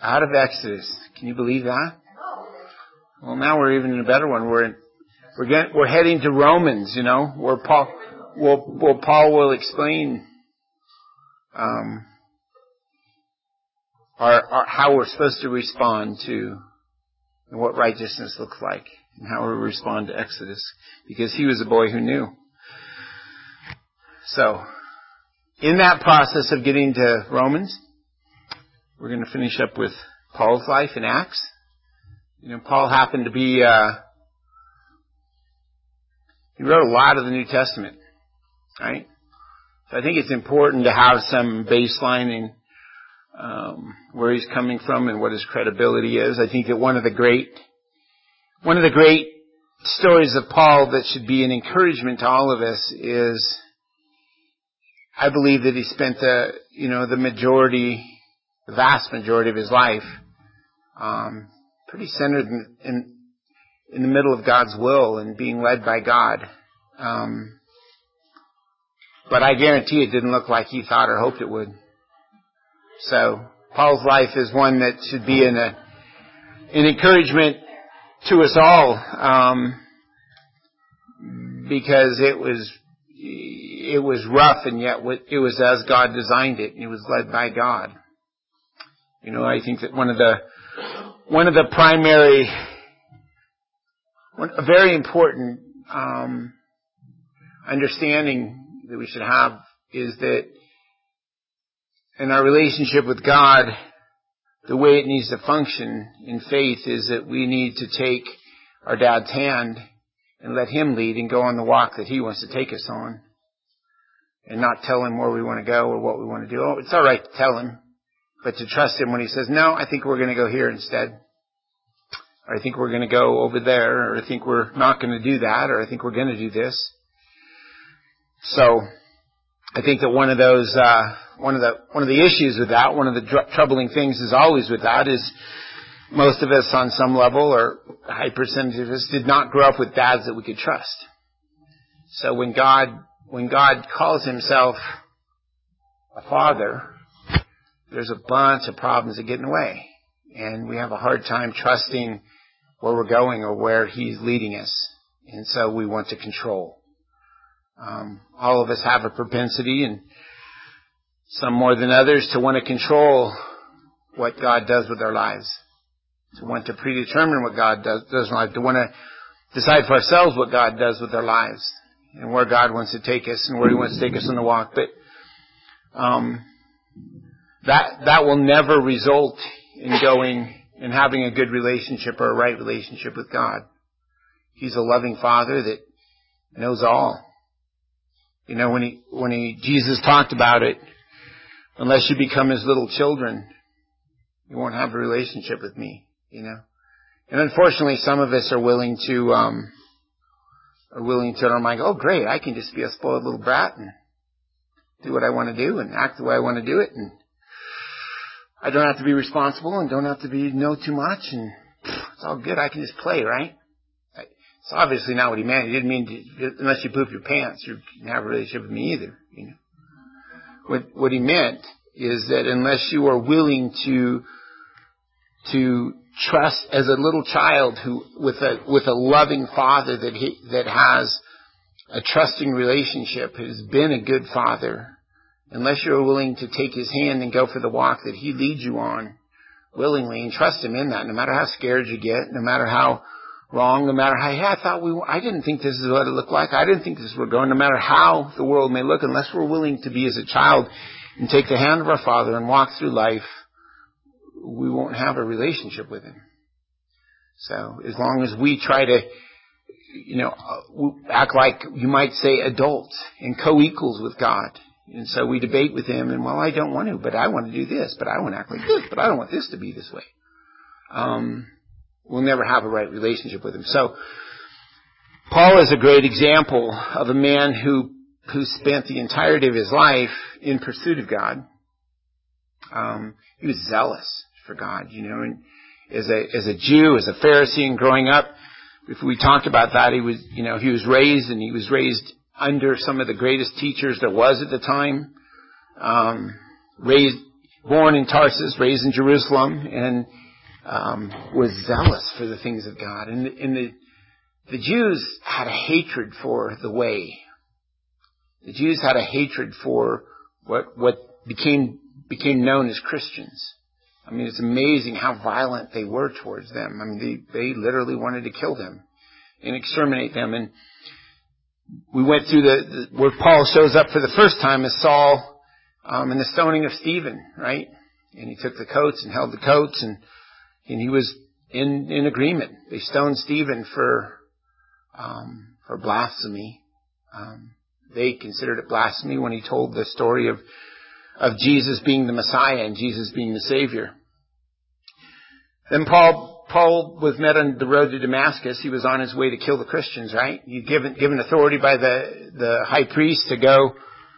out of Exodus. Can you believe that? Well, now we're even in a better one. We're heading to Romans, where Paul will explain how we're supposed to respond to and what righteousness looks like and how we respond to Exodus, because he was a boy who knew. So, in that process of getting to Romans, we're going to finish up with Paul's life in Acts. Paul happened to be, he wrote a lot of the New Testament, right? So I think it's important to have some baselining where he's coming from and what his credibility is. I think that one of the great stories of Paul that should be an encouragement to all of us is, I believe that he spent the vast majority of his life pretty centered in the middle of God's will and being led by God. But I guarantee it didn't look like he thought or hoped it would. So Paul's life is one that should be an encouragement to us all, because it was rough, and yet it was as God designed it. It was led by God. I think that a very important understanding that we should have is that in our relationship with God, the way it needs to function in faith is that we need to take our dad's hand and let him lead and go on the walk that he wants to take us on, and not tell him where we want to go or what we want to do. Oh, it's all right to tell him, but to trust him when he says, no, I think we're going to go here instead. Or I think we're going to go over there, or I think we're not going to do that, or I think we're going to do this. So I think that one of the issues with that, one of the troubling things is always with that is most of us on some level, or a high percentage of us, did not grow up with dads that we could trust. So when God calls himself a father, there's a bunch of problems that get in the way. And we have a hard time trusting where we're going or where he's leading us. And so we want to control. All of us have a propensity, and some more than others, to want to control what God does with our lives. To want to predetermine what God does in life. To want to decide for ourselves what God does with our lives. And where God wants to take us and where he wants to take us on the walk. But that will never result in having a good relationship or a right relationship with God. He's a loving Father that knows all. When Jesus talked about it, unless you become his little children, you won't have a relationship with me, And unfortunately, some of us are willing to in our mind go, oh great, I can just be a spoiled little brat and do what I want to do and act the way I want to do it, and I don't have to be responsible and don't have to know too much, and it's all good. I can just play, right? It's obviously not what he meant. He didn't mean unless you poop your pants, you can have a relationship with me either. What he meant is that unless you are willing to trust as a little child who with a loving father that has a trusting relationship, has been a good father, unless you're willing to take his hand and go for the walk that he leads you on willingly and trust him in that, no matter how scared you get, no matter how wrong, no matter how, I didn't think this is what it looked like, I didn't think this was going, no matter how the world may look, unless we're willing to be as a child and take the hand of our Father and walk through life, we won't have a relationship with him. So as long as we try to, act like, you might say, adults and co-equals with God, and so we debate with him, and I don't want to, but I want to do this, but I want to act like this, but I don't want this to be this way. We'll never have a right relationship with him. So Paul is a great example of a man who spent the entirety of his life in pursuit of God. He was zealous for God, and as a Jew, as a Pharisee, and growing up, if we talked about that, he was raised under some of the greatest teachers there was at the time. born in Tarsus, raised in Jerusalem, and was zealous for the things of God. And the Jews had a hatred for the way. The Jews had a hatred for what became known as Christians. I mean, it's amazing how violent they were towards them. I mean, they literally wanted to kill them and exterminate them. And we went through where Paul shows up for the first time as Saul in the stoning of Stephen, right? And he took the coats and held the coats, and he was in agreement. They stoned Stephen for blasphemy. They considered it blasphemy when he told the story of Jesus being the Messiah and Jesus being the Savior. Then Paul was met on the road to Damascus. He was on his way to kill the Christians, right? He'd given authority by the high priest to go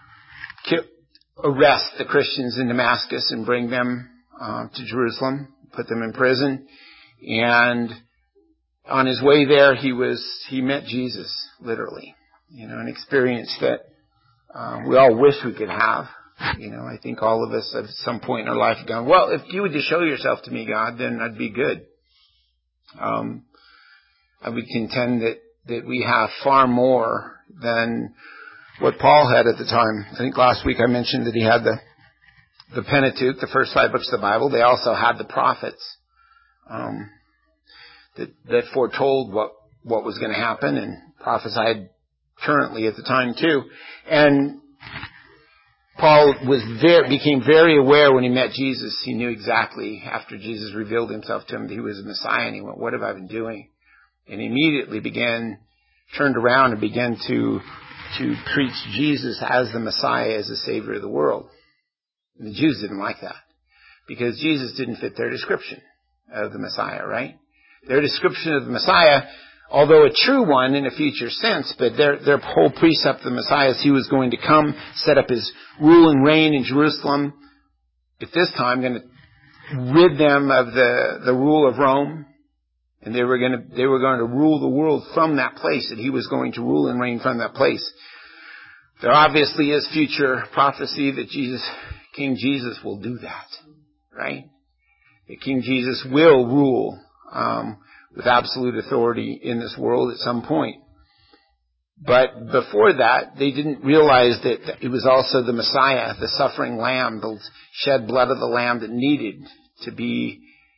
arrest the Christians in Damascus and bring them to Jerusalem, put them in prison. And on his way there, he met Jesus, literally. An experience that we all wish we could have. I think all of us at some point in our life have gone, well, if you would just show yourself to me, God, then I'd be good. I would contend that we have far more than what Paul had at the time. I think last week I mentioned that he had the Pentateuch, the first 5 books of the Bible. They also had the prophets that foretold what was going to happen and prophesied currently at the time too. And Paul became very aware when he met Jesus. He knew exactly, after Jesus revealed himself to him, that he was the Messiah, and he went, what have I been doing? And he immediately turned around and began to preach Jesus as the Messiah, as the Savior of the world. And the Jews didn't like that, because Jesus didn't fit their description of the Messiah, right? Their description of the Messiah, although a true one in a future sense, but their whole precept of the Messiah is he was going to come, set up his rule and reign in Jerusalem, at this time going to rid them of the rule of Rome, and they were going to rule the world from that place, that he was going to rule and reign from that place. There obviously is future prophecy that King Jesus will do that, right? That King Jesus will rule with absolute authority in this world at some point. But before that, they didn't realize that it was also the Messiah, the suffering lamb, the shed blood of the lamb that needed to be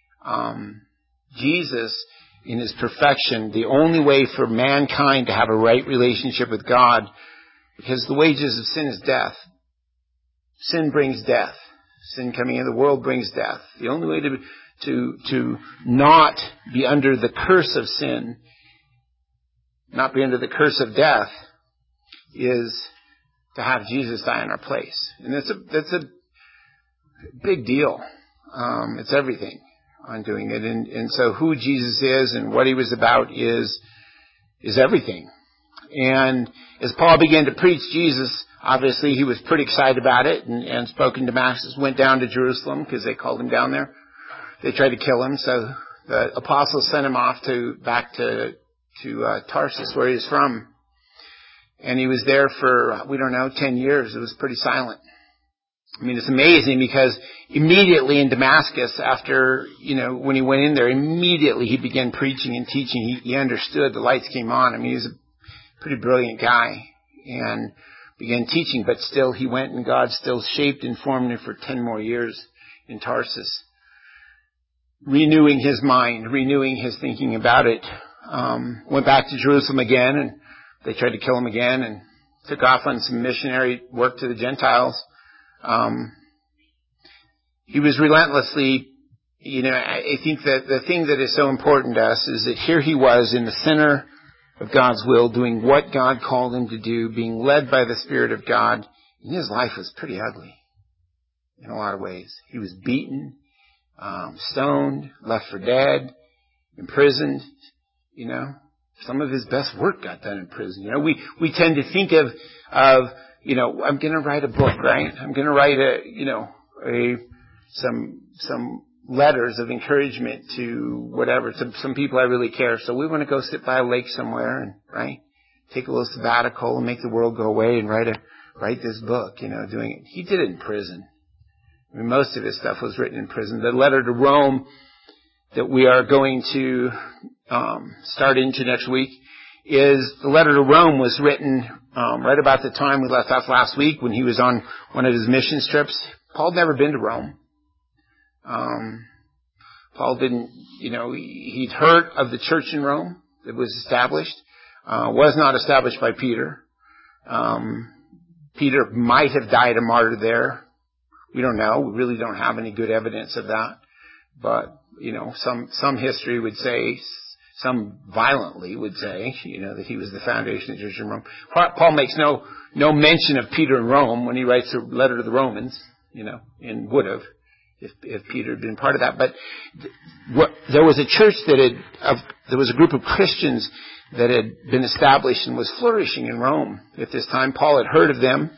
Jesus in his perfection, the only way for mankind to have a right relationship with God, because the wages of sin is death. Sin brings death. Sin coming into the world brings death. The only way to not be under the curse of sin, not be under the curse of death, is to have Jesus die in our place. And that's a big deal. It's everything on doing it. And so who Jesus is and what he was about is everything. And as Paul began to preach Jesus, obviously he was pretty excited about it, and spoke in Damascus, went down to Jerusalem because they called him down there. They tried to kill him, so the apostles sent him off back to Tarsus, where he was from. And he was there for, 10 years. It was pretty silent. I mean, it's amazing, because immediately in Damascus, after, when he went in there, immediately he began preaching and teaching. He understood. The lights came on. I mean, he was a pretty brilliant guy, and began teaching, but still he went, and God still shaped and formed him for 10 more years in Tarsus, renewing his mind, renewing his thinking about it. Went back to Jerusalem again, and they tried to kill him again, and took off on some missionary work to the Gentiles. He was relentlessly, I think that the thing that is so important to us is that here he was in the center of God's will, doing what God called him to do, being led by the Spirit of God. And his life was pretty ugly in a lot of ways. He was beaten, stoned, left for dead, imprisoned. Some of his best work got done in prison. We tend to think of I'm going to write a book, right? I'm going to write some letters of encouragement to whatever, to some people I really care. So we want to go sit by a lake somewhere and, right, take a little sabbatical and make the world go away and write this book, doing it. He did it in prison. I mean, most of his stuff was written in prison. The letter to Rome that we are going to start into next week is the letter to Rome was written right about the time we left off last week when he was on one of his mission trips. Paul had never been to Rome. Paul didn't, he'd heard of the church in Rome that was established, was not established by Peter. Peter might have died a martyr there. We don't know. We really don't have any good evidence of that. But, some history would say, some violently would say, that he was the foundation of the church in Rome. Paul makes no mention of Peter in Rome when he writes a letter to the Romans, and would have if Peter had been part of that. But there was a church there was a group of Christians that had been established and was flourishing in Rome at this time. Paul had heard of them,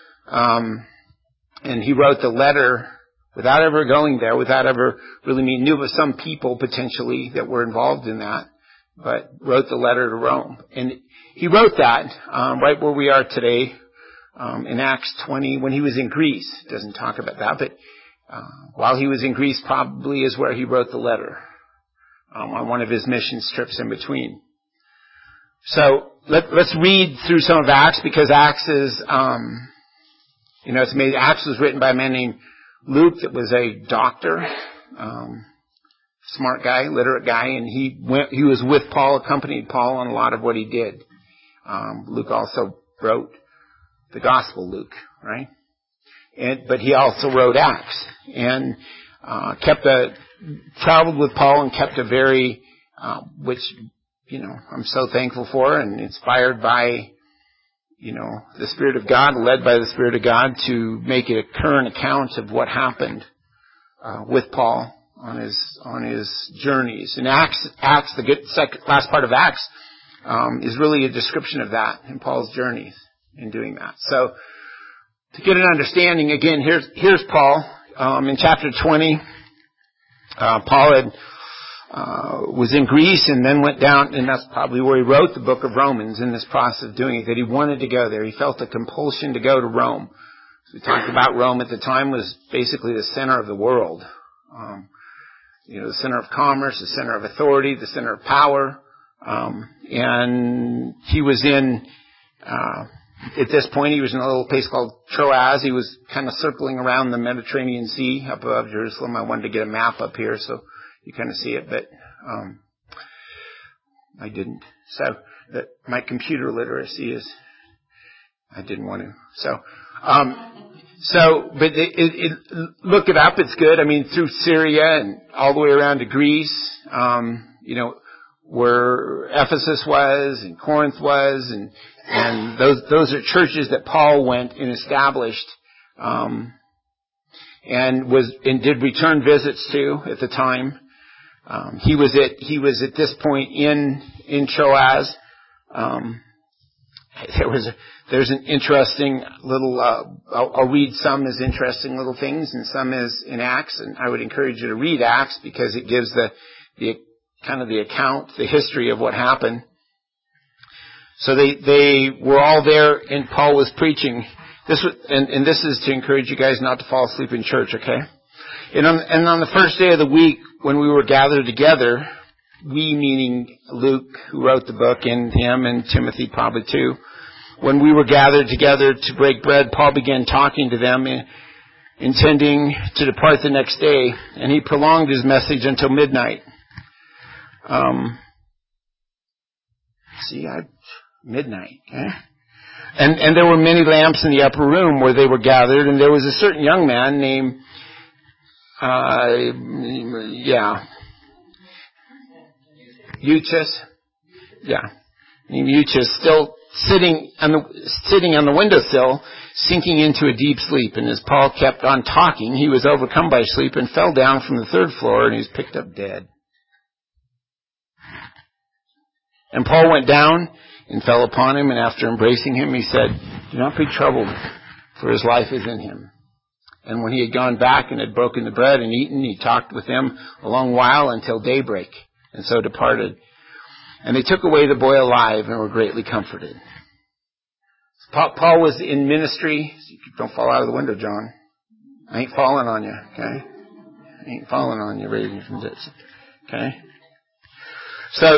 and he wrote the letter without ever going there, without ever really knew of some people potentially that were involved in that, but wrote the letter to Rome. And he wrote that right where we are today, in Acts 20, when he was in Greece. It doesn't talk about that, but while he was in Greece probably is where he wrote the letter, on one of his mission trips in between. So let's read through some of Acts, because Acts is, it's amazing. Acts was written by a man named Luke that was a doctor, smart guy, literate guy, and he was with Paul, accompanied Paul on a lot of what he did. Luke also wrote the Gospel Luke, right? But he also wrote Acts, and traveled with Paul and kept a very, which, I'm so thankful for, and inspired by, the Spirit of God, led by the Spirit of God to make it a current account of what happened, with Paul on his journeys. And Acts, last part of Acts, is really a description of that in Paul's journeys in doing that. So, to get an understanding, again, here's Paul. In chapter 20, Paul was in Greece and then went down, and that's probably where he wrote the book of Romans in this process of doing it, that he wanted to go there. He felt a compulsion to go to Rome. So we talked about Rome at the time was basically the center of the world. The center of commerce, the center of authority, the center of power. And he was at this point, he was in a little place called Troas. He was kind of circling around the Mediterranean Sea up above Jerusalem. I wanted to get a map up here so you kind of see it, but I didn't. So my computer literacy I didn't want to. But look it up. It's good. I mean, through Syria and all the way around to Greece, where Ephesus was and Corinth was, and those are churches that Paul went and established, and did return visits to at the time. He was at this point in Troas. There's an interesting little, I'll read some as interesting little things and some as in Acts, and I would encourage you to read Acts because it gives the kind of the account, the history of what happened. So they were all there and Paul was preaching. This is to encourage you guys not to fall asleep in church, okay? And on the first day of the week when we were gathered together, we meaning Luke who wrote the book and him and Timothy probably too, when we were gathered together to break bread, Paul began talking to them, intending to depart the next day, and he prolonged his message until midnight. Midnight. Okay? And there were many lamps in the upper room where they were gathered, and there was a certain young man named, Eutychus. Named Eutychus, still sitting on the windowsill, sinking into a deep sleep. And as Paul kept on talking, he was overcome by sleep and fell down from the third floor, and he was picked up dead. And Paul went down and fell upon him, and after embracing him, he said, "Do not be troubled, for his life is in him." And when he had gone back and had broken the bread and eaten, he talked with them a long while until daybreak, and so departed. And they took away the boy alive and were greatly comforted. Paul was in ministry. Don't fall out of the window, John. I ain't falling on you, okay? I ain't falling on you, raising from this, okay? So,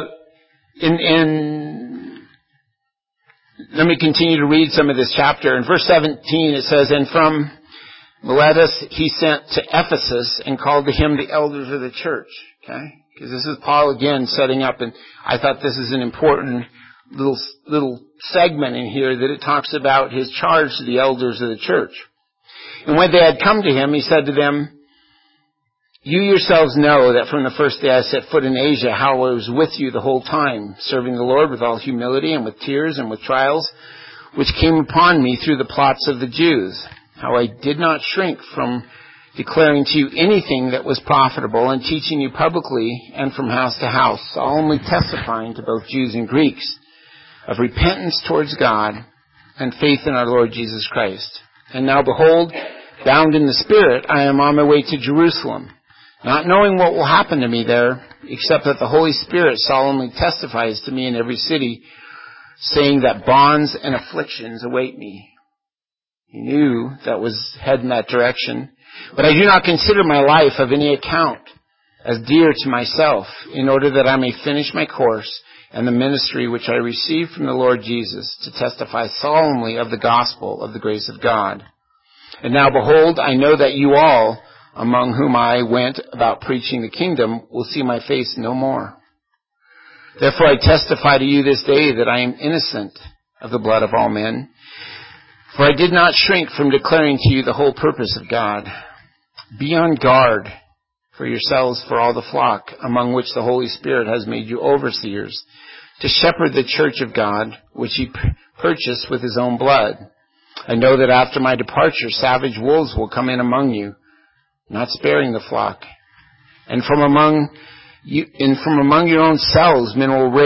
let me continue to read some of this chapter. In verse 17 it says, and from Miletus he sent to Ephesus and called to him the elders of the church, okay? Because this is Paul again setting up, and I thought this is an important little segment in here that it talks about his charge to the elders of the church. And when they had come to him, he said to them, you yourselves know that from the first day I set foot in Asia, how I was with you the whole time, serving the Lord with all humility and with tears and with trials, which came upon me through the plots of the Jews, how I did not shrink from declaring to you anything that was profitable and teaching you publicly and from house to house, solemnly testifying to both Jews and Greeks of repentance towards God and faith in our Lord Jesus Christ. And now behold, bound in the Spirit, I am on my way to Jerusalem, not knowing what will happen to me there, except that the Holy Spirit solemnly testifies to me in every city, saying that bonds and afflictions await me. He knew that was heading that direction. But I do not consider my life of any account as dear to myself, in order that I may finish my course and the ministry which I received from the Lord Jesus, to testify solemnly of the gospel of the grace of God. And now behold, I know that you all, among whom I went about preaching the kingdom, will see my face no more. Therefore I testify to you this day that I am innocent of the blood of all men. For I did not shrink from declaring to you the whole purpose of God. Be on guard for yourselves, for all the flock, among which the Holy Spirit has made you overseers, to shepherd the church of God, which he purchased with his own blood. I know that after my departure, savage wolves will come in among you, not sparing the flock. And from among your own selves men will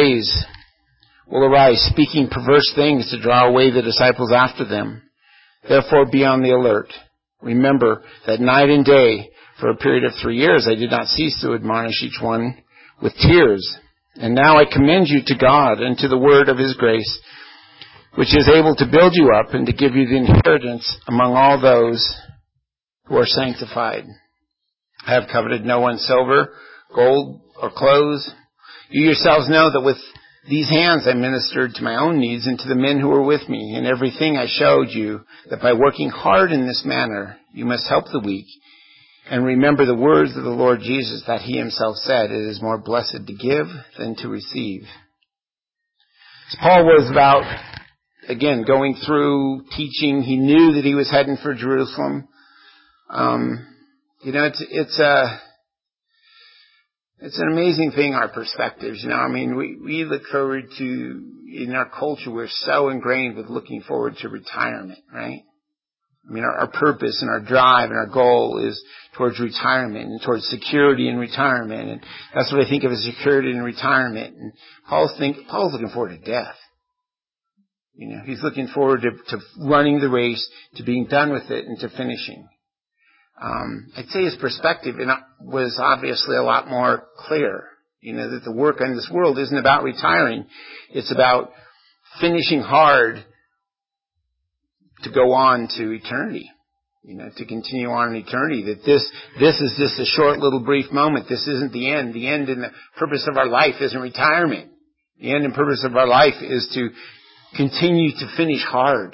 arise, speaking perverse things to draw away the disciples after them. Therefore be on the alert. Remember that night and day, for a period of 3 years, I did not cease to admonish each one with tears. And now I commend you to God and to the word of his grace, which is able to build you up and to give you the inheritance among all those who are sanctified. I have coveted no one's silver, gold, or clothes. You yourselves know that with these hands I ministered to my own needs and to the men who were with me. In everything I showed you that by working hard in this manner, you must help the weak. And remember the words of the Lord Jesus, that he himself said, it is more blessed to give than to receive. So Paul was about, again, going through teaching. He knew that he was heading for Jerusalem. It's an amazing thing, our perspectives. We look forward to, in our culture, we're so ingrained with looking forward to retirement, right? Our purpose and our drive and our goal is towards retirement and towards security in retirement. And that's what I think of as security in retirement. And Paul's looking forward to death. He's looking forward to running the race, to being done with it, and to finishing. I'd say his perspective was obviously a lot more clear. That the work in this world isn't about retiring. It's about finishing hard to go on to eternity. To continue on in eternity. That this is just a short little brief moment. This isn't the end. The end and the purpose of our life isn't retirement. The end and purpose of our life is to continue to finish hard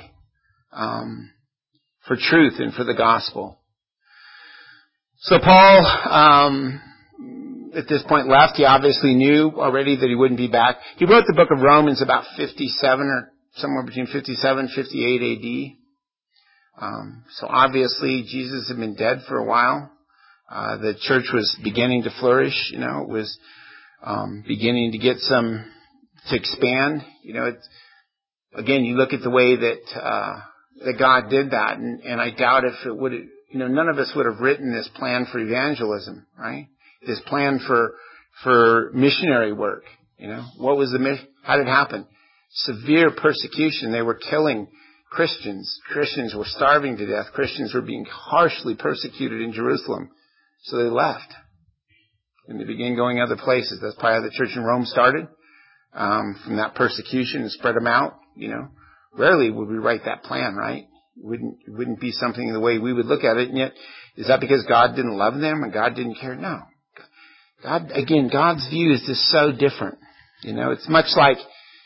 for truth and for the gospel. So Paul, at this point left. He obviously knew already that he wouldn't be back. He wrote the book of Romans about 57 or somewhere between 57 and 58 AD. So obviously Jesus had been dead for a while. The church was beginning to flourish. It was beginning to get to expand. Again, you look at the way that God did that, and I doubt if it would have, none of us would have written this plan for evangelism, right? This plan for missionary work. What was the mission? How did it happen? Severe persecution. They were killing Christians. Christians were starving to death. Christians were being harshly persecuted in Jerusalem. So they left. And they began going other places. That's probably how the church in Rome started. From that persecution and spread them out. Rarely would we write that plan, right? It wouldn't be something the way we would look at it. And yet Is that because God didn't love them and God didn't care? No. God's view is just so different. It's much like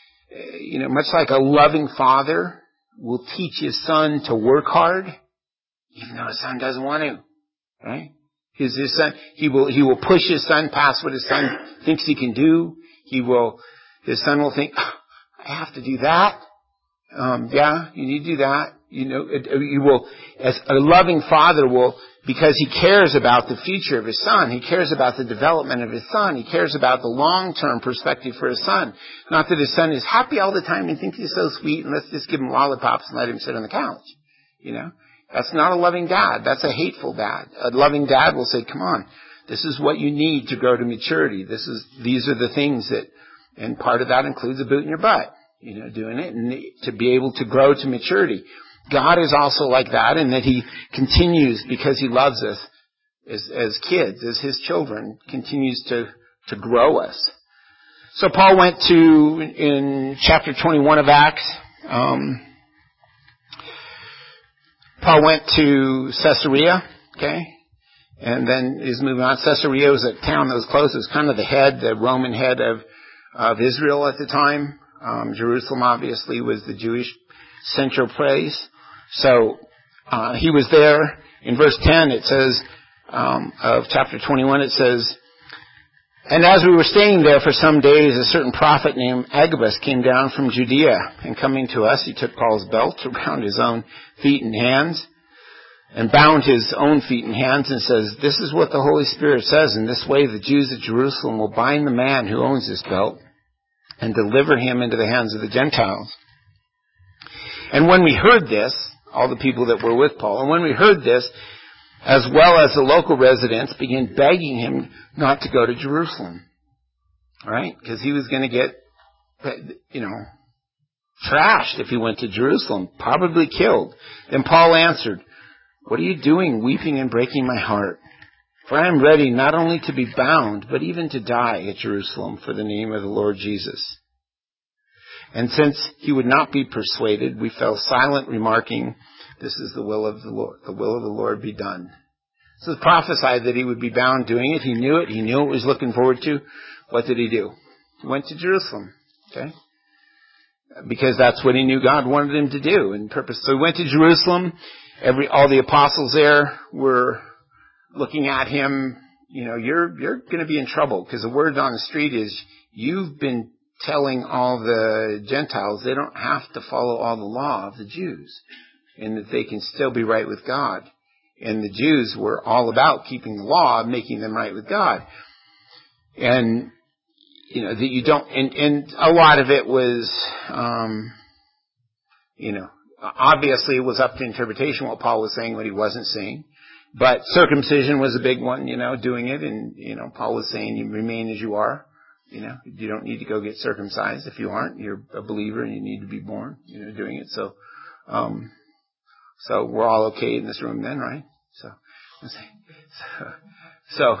a loving father will teach his son to work hard, even though his son doesn't want to, right? His son, he will push his son past what his son thinks he can do. His son will think, I have to do that. Yeah, you need to do that. You will, as a loving father will, because he cares about the future of his son. He cares about the development of his son. He cares about the long-term perspective for his son. Not that his son is happy all the time and thinks he's so sweet and let's just give him lollipops and let him sit on the couch. That's not a loving dad. That's a hateful dad. A loving dad will say, come on, this is what you need to grow to maturity. These are the things and part of that includes a boot in your butt, doing it and to be able to grow to maturity. God is also like that in that he continues, because he loves us as kids, as his children, continues to grow us. So Paul went in chapter 21 of Acts, Paul went to Caesarea, okay? And then he's moving on. Caesarea was a town that was close. It was kind of the Roman head of Israel at the time. Jerusalem obviously was the Jewish central place. So he was there. In verse 10 it says, of chapter 21, it says, and as we were staying there for some days, a certain prophet named Agabus came down from Judea, and coming to us, he took Paul's belt around his own feet and hands, and bound his own feet and hands, and says, this is what the Holy Spirit says, in this way the Jews at Jerusalem will bind the man who owns this belt, and deliver him into the hands of the Gentiles. And when we heard this, all the people that were with Paul, and when we heard this, as well as the local residents began begging him not to go to Jerusalem. All right? Because he was going to get, trashed if he went to Jerusalem, probably killed. Then Paul answered, what are you doing, weeping and breaking my heart? For I am ready not only to be bound, but even to die at Jerusalem for the name of the Lord Jesus. And since he would not be persuaded, we fell silent, remarking, this is the will of the Lord. The will of the Lord be done. So it prophesied that he would be bound doing it. He knew it. He knew what he was looking forward to. What did he do? He went to Jerusalem. Okay? Because that's what he knew God wanted him to do in purpose. So he went to Jerusalem. All the apostles there were looking at him. You're going to be in trouble, because the word on the street is you've been telling all the Gentiles they don't have to follow all the law of the Jews, and that they can still be right with God. And the Jews were all about keeping the law, making them right with God. And, that you don't, and a lot of it was, obviously it was up to interpretation what Paul was saying, what he wasn't saying. But circumcision was a big one, doing it. And, Paul was saying you remain as you are. You don't need to go get circumcised if you aren't. You're a believer and you need to be born, doing it. So we're all okay in this room then, right? So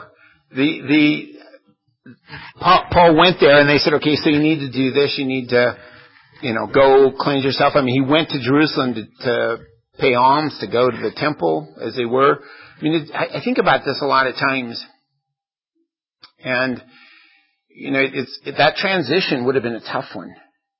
Paul went there and they said, okay, so you need to do this. You need to, go cleanse yourself. I mean, he went to Jerusalem to pay alms, to go to the temple as they were. I mean, I think about this a lot of times, and that transition would have been a tough one.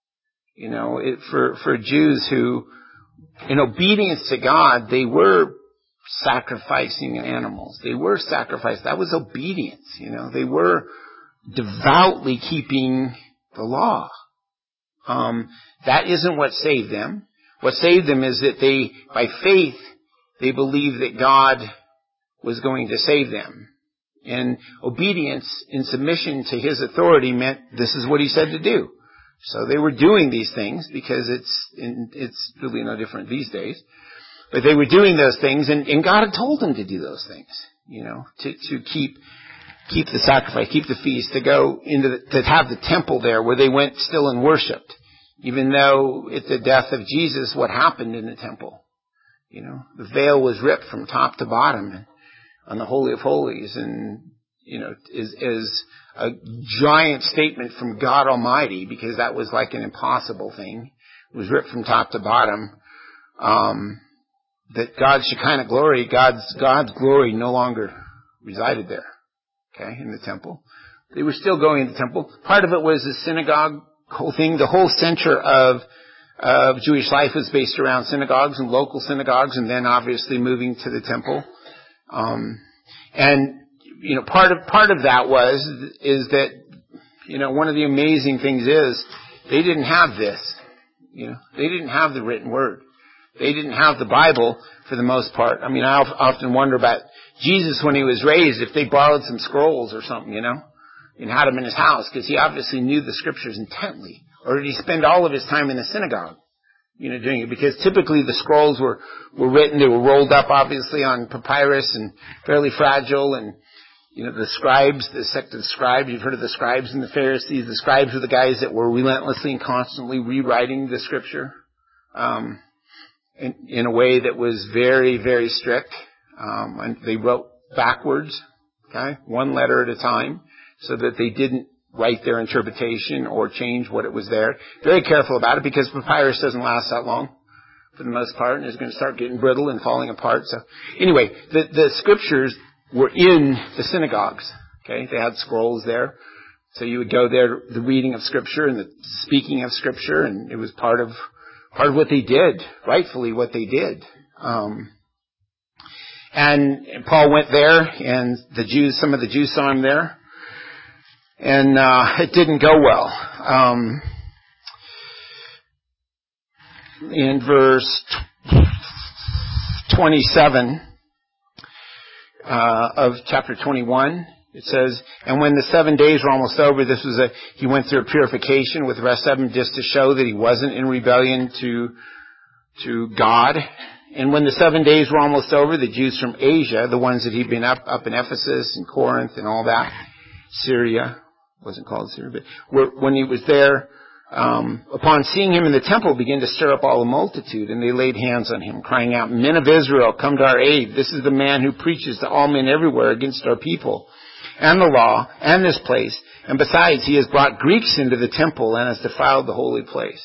For Jews who, in obedience to God, they were sacrificing animals. They were sacrificed. That was obedience. They were devoutly keeping the law. That isn't what saved them. What saved them is that by faith, they believed that God was going to save them. And obedience in submission to his authority meant this is what he said to do. So they were doing these things because it's really no different these days. But they were doing those things, and God had told them to do those things, to keep the sacrifice, keep the feast, to go to have the temple there where they went still and worshipped. Even though at the death of Jesus, what happened in the temple? The veil was ripped from top to bottom on the Holy of Holies, and, is a giant statement from God Almighty, because that was like an impossible thing. It was ripped from top to bottom. that God's Shekinah glory, God's glory no longer resided there, okay, in the temple. They were still going to the temple. Part of it was the synagogue whole thing. The whole center of Jewish life was based around synagogues and local synagogues, and then obviously moving to the temple. And part of that is that one of the amazing things is they didn't have this. They didn't have the written word. They didn't have the Bible for the most part. I mean, I often wonder about Jesus when he was raised, if they borrowed some scrolls or something, and had them in his house, because he obviously knew the scriptures intently. Or did he spend all of his time in the synagogue, doing it? Because typically the scrolls were written, they were rolled up obviously on papyrus and fairly fragile, and the scribes, the sect of the scribes, you've heard of the scribes and the Pharisees. The scribes were the guys that were relentlessly and constantly rewriting the scripture in a way that was very, very strict. And they wrote backwards, okay, one letter at a time, so that they didn't write their interpretation or change what it was there. Very careful about it, because papyrus doesn't last that long for the most part, and it's going to start getting brittle and falling apart. So anyway, the scriptures were in the synagogues. Okay, they had scrolls there, so you would go there, the reading of scripture and the speaking of scripture, and it was part of what they did, rightfully what they did. And Paul went there, and some of the Jews saw him there, and it didn't go well. In verse 27 of chapter 21, it says, and when the 7 days were almost over, he went through a purification with the rest of them, just to show that he wasn't in rebellion to God. And when the 7 days were almost over, the Jews from Asia, the ones that he'd been up in Ephesus and Corinth and all that, Syria, wasn't called Syria, but when he was there, upon seeing him in the temple, began to stir up all the multitude, and they laid hands on him, crying out, Men of Israel, come to our aid. This is the man who preaches to all men everywhere against our people and the law and this place. And besides, he has brought Greeks into the temple and has defiled the holy place.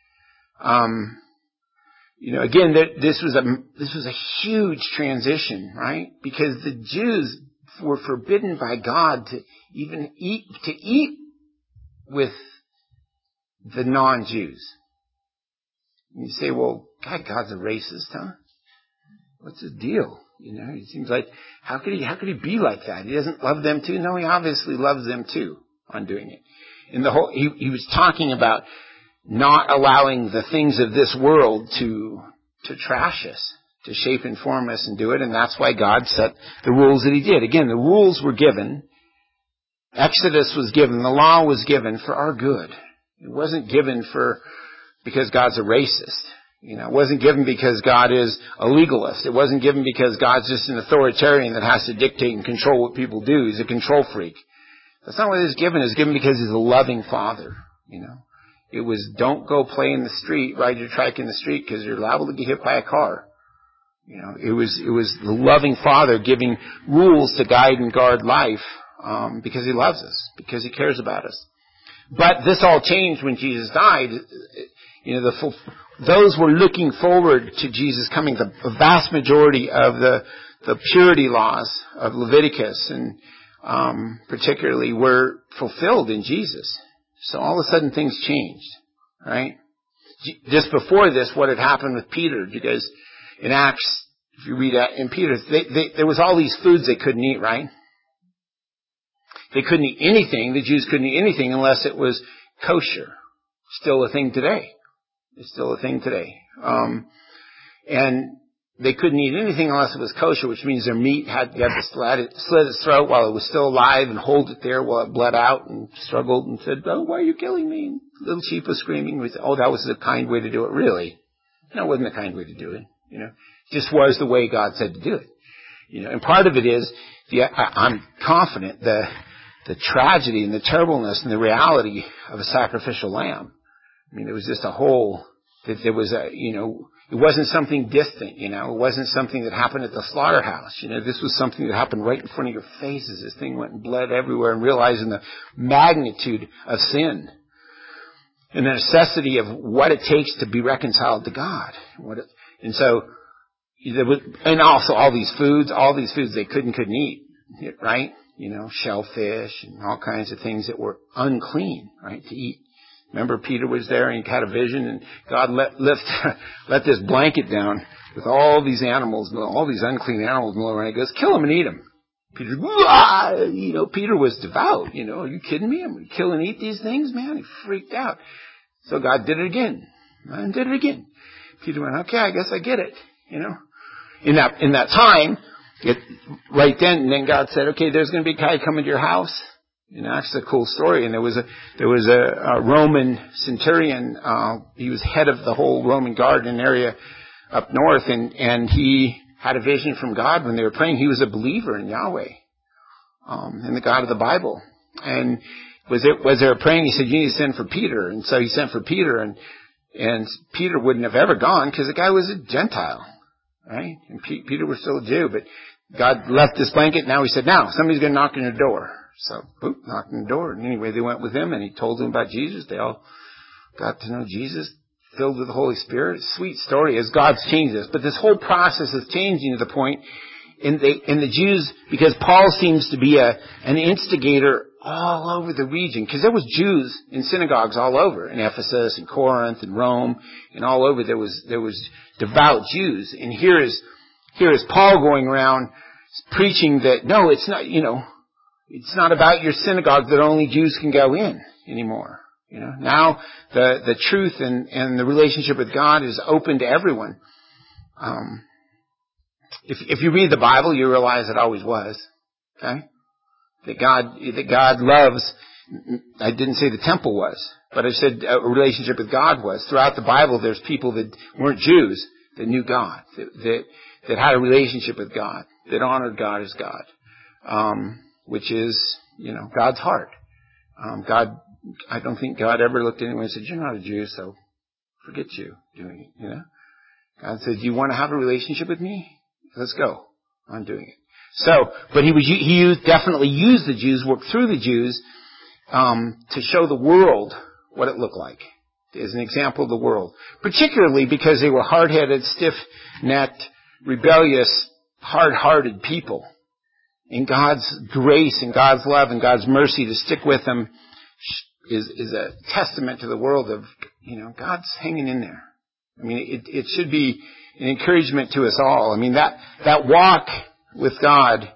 Again, this was a huge transition, right? Because the Jews were forbidden by God to even eat with the non-Jews. And you say, well, God's a racist, huh? What's his deal? It seems like, how could he be like that? He doesn't love them too? No, he obviously loves them too on doing it. And he was talking about not allowing the things of this world to trash us, to shape and form us and do it. And that's why God set the rules that he did. Again, the rules were given. Exodus was given. The law was given for our good. It wasn't given because God's a racist. It wasn't given because God is a legalist. It wasn't given because God's just an authoritarian that has to dictate and control what people do. He's a control freak. That's not what it's given. It's given because he's a loving father. It was, don't go play in the street, ride your trike in the street, because you're liable to get hit by a car. It was the loving father giving rules to guide and guard life, because he loves us, because he cares about us. But this all changed when Jesus died. Those were looking forward to Jesus coming. The vast majority of the purity laws of Leviticus and particularly were fulfilled in Jesus. So all of a sudden things changed, right? Just before this, what had happened with Peter? Because in Acts, if you read in Peter, there was all these foods they couldn't eat, right? They couldn't eat anything. The Jews couldn't eat anything unless it was kosher. Still a thing today. It's still a thing today. And they couldn't eat anything unless it was kosher, which means their meat you had to slit its throat while it was still alive and hold it there while it bled out and struggled and said, oh, why are you killing me? And little sheep was screaming. We said, oh, that was the kind way to do it. Really? No, it wasn't the kind way to do it. It just was the way God said to do it. And part of it is, I'm confident the tragedy and the terribleness and the reality of a sacrificial lamb. I mean, it was just there was it wasn't something distant, it wasn't something that happened at the slaughterhouse. This was something that happened right in front of your faces. This thing went and bled everywhere, and realizing the magnitude of sin and the necessity of what it takes to be reconciled to God. And so, and also all these foods they couldn't eat, right? Shellfish and all kinds of things that were unclean, right, to eat. Remember, Peter was there and he had a vision, and God let this blanket down with all these animals, all these unclean animals milling around. He goes, kill them and eat them. Peter was devout. Are you kidding me? I'm going to kill and eat these things, man. He freaked out. So God did it again. And did it again. Peter went, okay, I guess I get it. In that time, right then, and then God said, okay, there's going to be a guy coming to your house. That's a cool story. And there was a Roman centurion. He was head of the whole Roman guard in an area up north, and he had a vision from God when they were praying. He was a believer in Yahweh, in the God of the Bible. And was there praying? He said, you need to send for Peter. And so he sent for Peter, and Peter wouldn't have ever gone because the guy was a Gentile, right? And Peter was still a Jew, but God left this blanket. Now he said, now somebody's going to knock on your door. So, boop, knocked on the door. And anyway, they went with him, and he told them about Jesus. They all got to know Jesus, filled with the Holy Spirit. Sweet story as God's changed us. But this whole process is changing to the point in the Jews, because Paul seems to be an instigator all over the region, because there was Jews in synagogues all over, in Ephesus and Corinth and Rome, and all over there was devout Jews. And here is Paul going around preaching that, no, it's not, it's not about your synagogue that only Jews can go in anymore. Now the truth and the relationship with God is open to everyone. If you read the Bible, you realize it always was. Okay? That God loves, I didn't say the temple was, but I said a relationship with God was. Throughout the Bible, there's people that weren't Jews that knew God, that had a relationship with God, that honored God as God. Which is, God's heart. I don't think God ever looked at anyone and said, you're not a Jew, so forget you doing it, God said, do you want to have a relationship with me? Let's go. I'm doing it. So, but he definitely used the Jews, worked through the Jews, to show the world what it looked like. As an example of the world. Particularly because they were hard-headed, stiff-necked, rebellious, hard-hearted people. And God's grace and God's love and God's mercy to stick with them is a testament to the world of, God's hanging in there. I mean, it should be an encouragement to us all. I mean, that walk with God,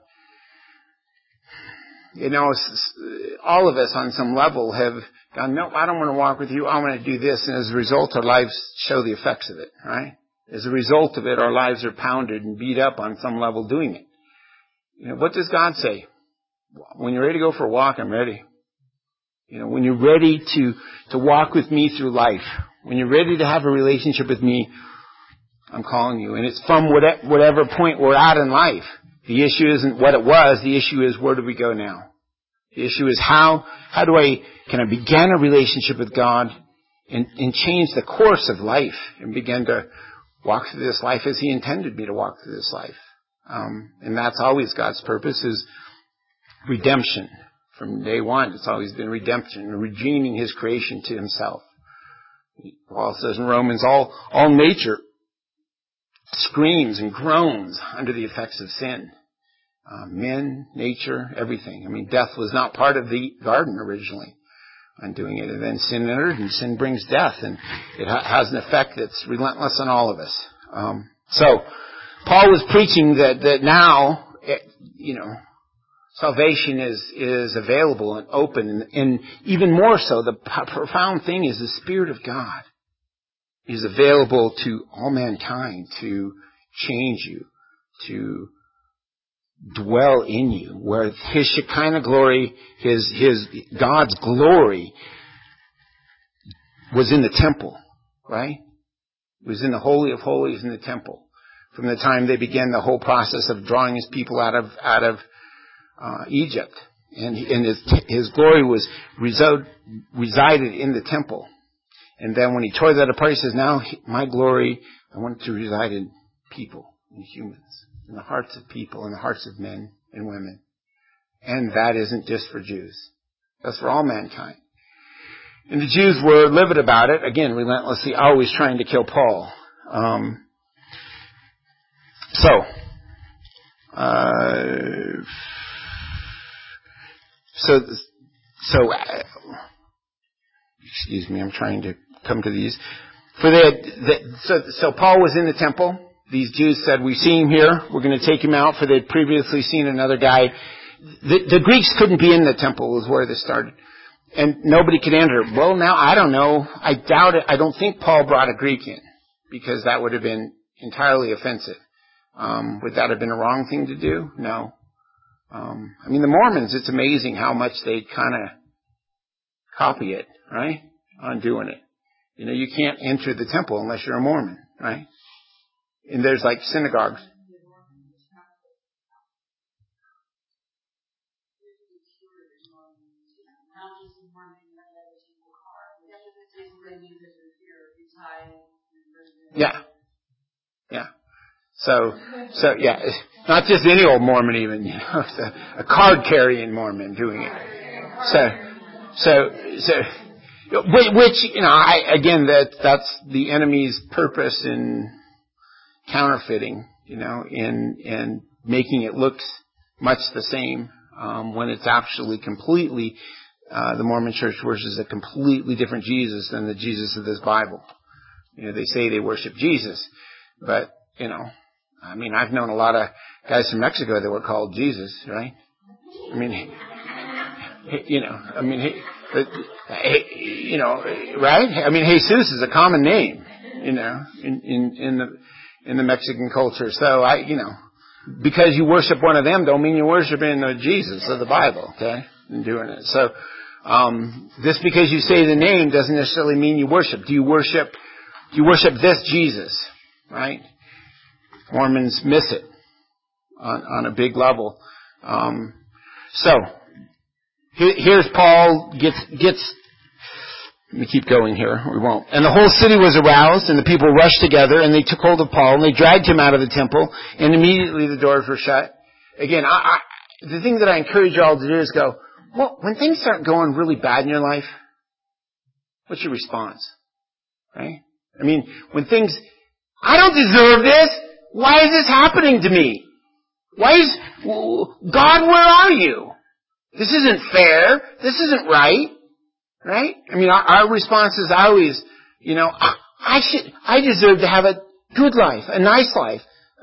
all of us on some level have gone, no, I don't want to walk with you. I want to do this. And as a result, our lives show the effects of it, right? As a result of it, our lives are pounded and beat up on some level doing it. What does God say? When you're ready to go for a walk, I'm ready. When you're ready to walk with me through life, when you're ready to have a relationship with me, I'm calling you. And it's from whatever point we're at in life. The issue isn't what it was. The issue is, where do we go now? The issue is can I begin a relationship with God and change the course of life and begin to walk through this life as He intended me to walk through this life. And that's always God's purpose, is redemption. From day one, it's always been redemption, redeeming His creation to Himself. Paul says in Romans, all nature screams and groans under the effects of sin. Men, nature, everything. I mean, death was not part of the garden originally on doing it. And then sin entered, and sin brings death. And it has an effect that's relentless on all of us. So, Paul was preaching that now, salvation is available and open. And even more so, the profound thing is the Spirit of God is available to all mankind to change you, to dwell in you, where His Shekinah glory, His God's glory was in the temple, right? It was in the Holy of Holies in the temple. From the time they began the whole process of drawing His people out of Egypt. And His glory was resided in the temple. And then when He tore that apart, He says, now my glory, I want it to reside in people, in humans, in the hearts of people, in the hearts of men and women. And that isn't just for Jews. That's for all mankind. And the Jews were livid about it, again, relentlessly, always trying to kill Paul. Excuse me, I'm trying to come to these. So Paul was in the temple. These Jews said, "We see him here. We're going to take him out." For they'd previously seen another guy. The Greeks couldn't be in the temple, was where this started. And nobody could enter. Well, now, I don't know. I doubt it. I don't think Paul brought a Greek in, because that would have been entirely offensive. Would that have been a wrong thing to do? No. The Mormons, it's amazing how much they kind of copy it, right? On doing it. You can't enter the temple unless you're a Mormon, right? And there's like synagogues. Yeah. So yeah, not just any old Mormon even, it's a card-carrying Mormon doing it. Which, again, that's the enemy's purpose in counterfeiting, and making it look much the same, when it's actually completely, the Mormon Church worships a completely different Jesus than the Jesus of this Bible. They say they worship Jesus, but, I've known a lot of guys from Mexico that were called Jesus, right? Right? Jesus is a common name, in the Mexican culture. So because you worship one of them don't mean you're worshiping the Jesus of the Bible, okay? And doing it. So, just because you say the name doesn't necessarily mean you worship. Do you worship this Jesus? Right? Mormons miss it on a big level. Here's Paul gets. Let me keep going here. We won't. And the whole city was aroused, and the people rushed together, and they took hold of Paul, and they dragged him out of the temple, and immediately the doors were shut. Again, the thing that I encourage you all to do is go, well, when things start going really bad in your life, what's your response? Right? When things, I don't deserve this. Why is this happening to me? God, where are you? This isn't fair. This isn't right. Right? Our response is always, I deserve to have a good life, a nice life.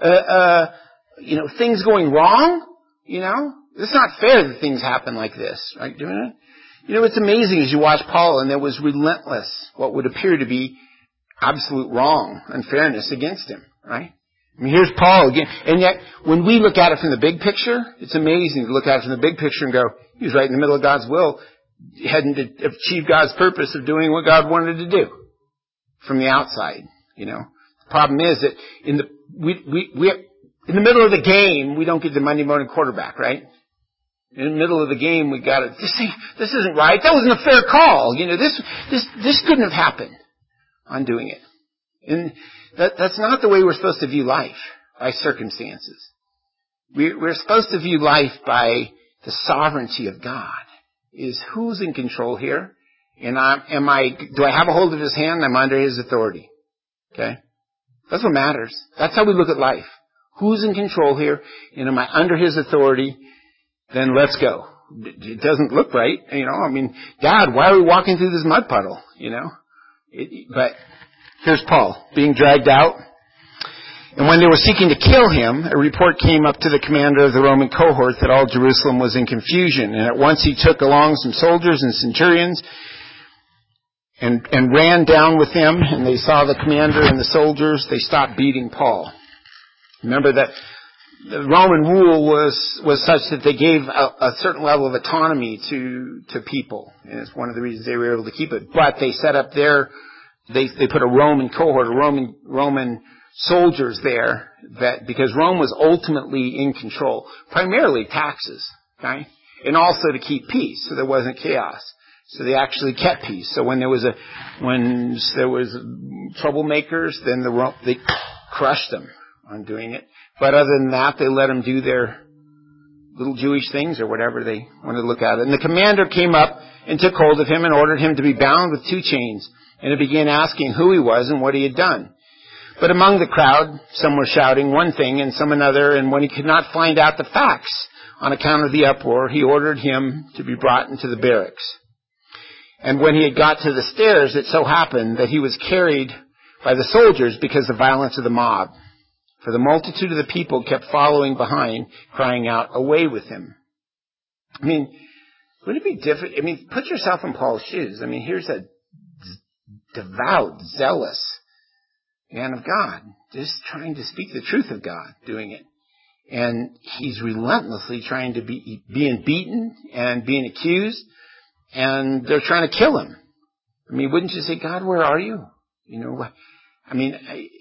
Things going wrong, It's not fair that things happen like this, right? Doing it? It's amazing as you watch Paul, and there was relentless, what would appear to be absolute wrong, unfairness against him, right? Here's Paul again. And yet, when we look at it from the big picture, it's amazing to look at it from the big picture and go, he was right in the middle of God's will, heading to achieve God's purpose of doing what God wanted to do from the outside, The problem is that in the middle of the game, we don't get the Monday morning quarterback, right? In the middle of the game, we got to, this isn't right. That wasn't a fair call. This couldn't have happened on doing it. And that's not the way we're supposed to view life, by circumstances. We're supposed to view life by the sovereignty of God. Is who's in control here? And do I have a hold of his hand? I'm under his authority. Okay? That's what matters. That's how we look at life. Who's in control here? And am I under his authority? Then let's go. It doesn't look right. God, why are we walking through this mud puddle? But here's Paul being dragged out. And when they were seeking to kill him, a report came up to the commander of the Roman cohort that all Jerusalem was in confusion. And at once he took along some soldiers and centurions and ran down with them. And they saw the commander and the soldiers. They stopped beating Paul. Remember that the Roman rule was such that they gave a certain level of autonomy to people. And it's one of the reasons they were able to keep it. But they set up they put a Roman cohort, Roman soldiers there, because Rome was ultimately in control, primarily taxes, okay, and also to keep peace, so there wasn't chaos. So they actually kept peace. So when there was troublemakers, then they crushed them on doing it. But other than that, they let them do their little Jewish things or whatever they wanted to look at it. And the commander came up and took hold of him and ordered him to be bound with 2 chains, and he began asking who he was and what he had done. But among the crowd, some were shouting one thing and some another, and when he could not find out the facts on account of the uproar, he ordered him to be brought into the barracks. And when he had got to the stairs, it so happened that he was carried by the soldiers because of the violence of the mob. For the multitude of the people kept following behind, crying out, "Away with him." I mean, would it be different? I mean, put yourself in Paul's shoes. I mean, here's a devout, zealous man of God, just trying to speak the truth of God, doing it. And he's relentlessly trying to being beaten and being accused, and they're trying to kill him. I mean, wouldn't you say, God, where are you? You know, I mean,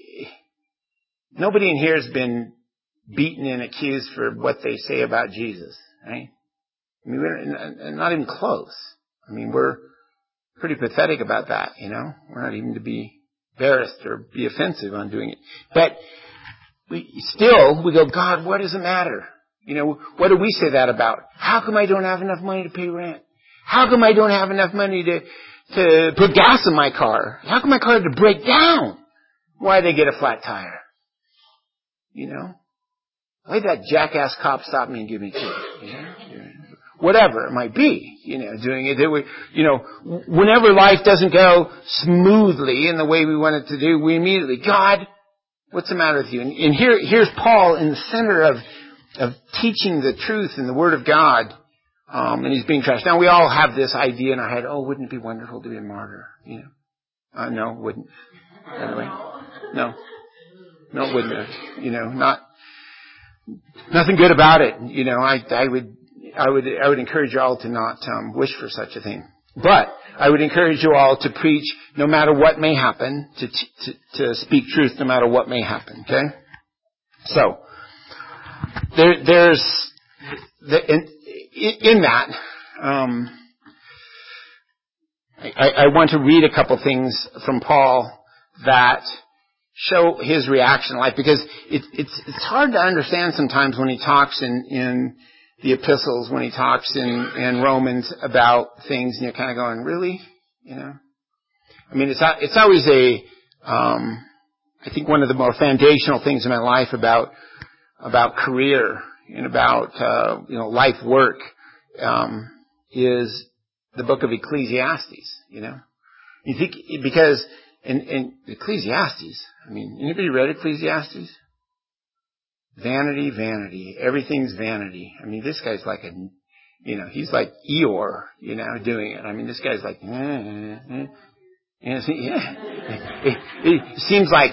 nobody in here has been beaten and accused for what they say about Jesus, right? I mean, we're not even close. I mean, we're pretty pathetic about that, you know? We're not even to be embarrassed or be offensive on doing it. But we go, God, what does it matter? You know, what do we say that about? How come I don't have enough money to pay rent? How come I don't have enough money to put gas in my car? How come my car had to break down? Why did I get a flat tire? You know? Why did that jackass cop stop me and give me ticket? You know? Whatever it might be, you know, doing it. You know, whenever life doesn't go smoothly in the way we want it to do, we immediately, God, what's the matter with you? And here's Paul in the center of teaching the truth in the Word of God, and he's being trashed. Now we all have this idea in our head, oh, wouldn't it be wonderful to be a martyr? You know, no, wouldn't. Anyway, no, it wouldn't. You know, nothing good about it. You know, I would encourage you all to not wish for such a thing. But I would encourage you all to preach no matter what may happen, to speak truth no matter what may happen. Okay? So there's in that I want to read a couple things from Paul that show his reaction in life, because it's hard to understand sometimes when he talks in the epistles, when he talks in Romans about things, and you're kind of going, really? You know? I mean, it's always I think one of the more foundational things in my life about career and about, life work, is the book of Ecclesiastes, you know? You think, because in Ecclesiastes, I mean, anybody read Ecclesiastes? Vanity, vanity. Everything's vanity. I mean, this guy's like he's like Eeyore, you know, doing it. I mean, this guy's like, It seems like,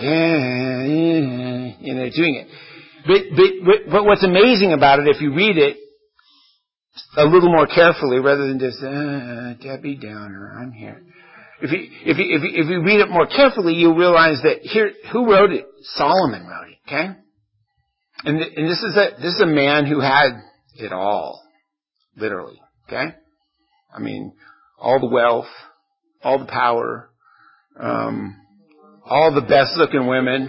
doing it. But what's amazing about it, if you read it a little more carefully, rather than just, Debbie Downer, I'm here. If you read it more carefully, you'll realize that here, who wrote it? Solomon wrote it, okay? And this is a man who had it all, literally, okay? I mean, all the wealth, all the power, all the best looking women,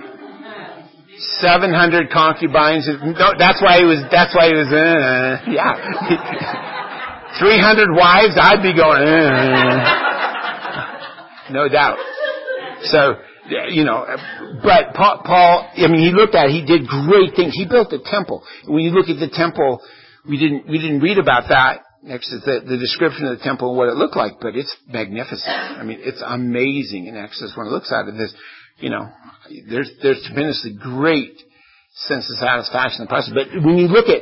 700 concubines. That's why he was, 300 wives, I'd be going, no doubt. So, but Paul, I mean, he did great things. He built a temple. When you look at the temple, we didn't read about that next to the description of the temple and what it looked like, but it's magnificent. I mean, it's amazing in Exodus when it looks at it. There's tremendously great sense of satisfaction in the process. But when you look at,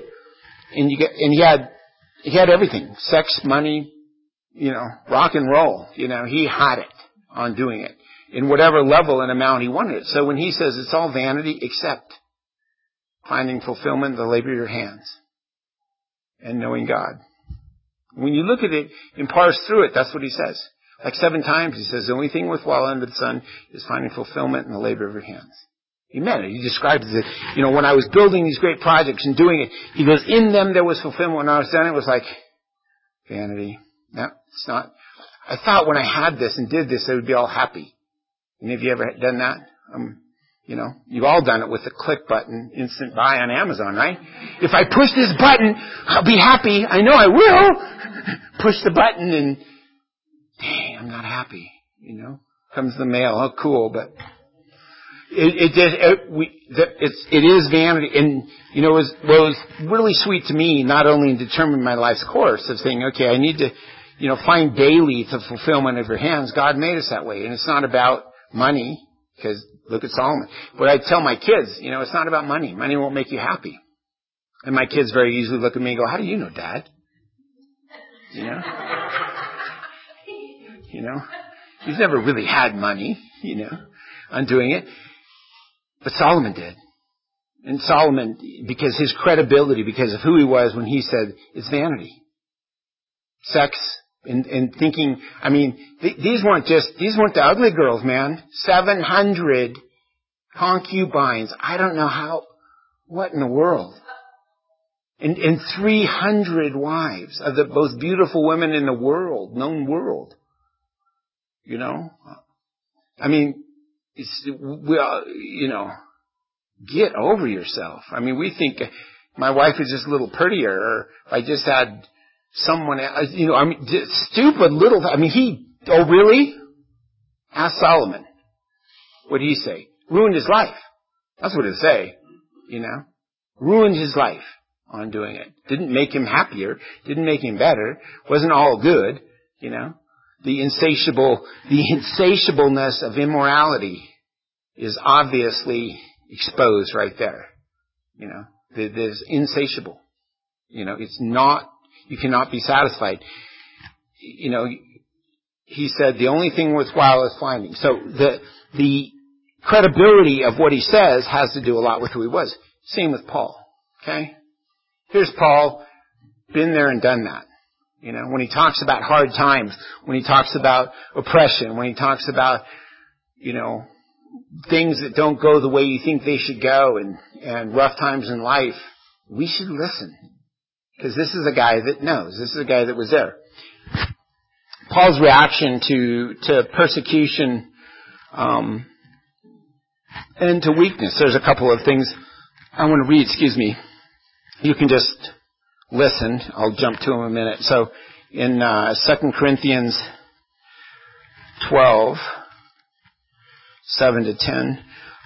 he had everything: sex, money, rock and roll. He had it on doing it in whatever level and amount he wanted it. So when he says it's all vanity except finding fulfillment in the labor of your hands and knowing God. When you look at it and parse through it, that's what he says. Like 7 times he says, the only thing worthwhile under the sun is finding fulfillment in the labor of your hands. He meant it. He describes it. When I was building these great projects and doing it, he goes, in them there was fulfillment. When I was done, it was like vanity. No, it's not. I thought when I had this and did this, I would be all happy. And have you ever done that? You've all done it with the click button, instant buy on Amazon, right? If I push this button, I'll be happy. I know I will. Push the button and, dang, I'm not happy. Comes the mail. Oh, cool. But It is vanity. And, what was really sweet to me, not only in determining my life's course of saying, okay, I need to, find daily the fulfillment of your hands. God made us that way. And it's not about money, because look at Solomon. But I tell my kids, it's not about money. Money won't make you happy. And my kids very easily look at me and go, how do you know, Dad? He's never really had money, on doing it. But Solomon did. And Solomon, because his credibility, because of who he was when he said, it's vanity. Sex and thinking, these weren't the ugly girls, man. 700 concubines. I don't know what in the world? And 300 wives of the most beautiful women in the known world. Get over yourself. We think my wife is just a little prettier, or if I just had someone else, stupid little, oh really? Ask Solomon. What did he say? Ruined his life. That's what it'd say, Ruined his life on doing it. Didn't make him happier. Didn't make him better. Wasn't all good, The insatiableness of immorality is obviously exposed right there. There's insatiable. It's not, you cannot be satisfied. He said the only thing worthwhile is finding. So the credibility of what he says has to do a lot with who he was. Same with Paul. Okay? Here's Paul, been there and done that. When he talks about hard times, when he talks about oppression, when he talks about, things that don't go the way you think they should go and rough times in life, we should listen. Because this is a guy that knows. This is a guy that was there. Paul's reaction to persecution, and to weakness. There's a couple of things I want to read, excuse me. You can just listen. I'll jump to them in a minute. So in 2 Corinthians 12, 7 to 10,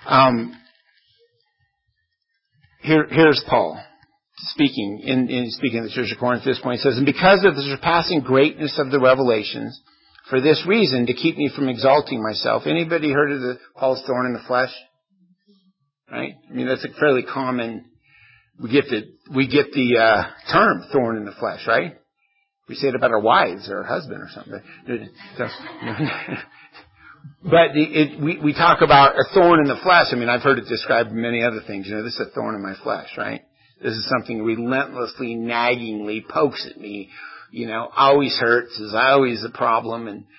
here's Paul speaking in speaking to the church of Corinth at this point. He says, and because of the surpassing greatness of the revelations, for this reason, to keep me from exalting myself. Anybody heard of Paul's thorn in the flesh? Right? That's a fairly common. We get the term thorn in the flesh, right? We say it about our wives or our husband or something. But we talk about a thorn in the flesh. I've heard it described in many other things. This is a thorn in my flesh, right? This is something relentlessly, naggingly pokes at me. Always hurts. Is always a problem, and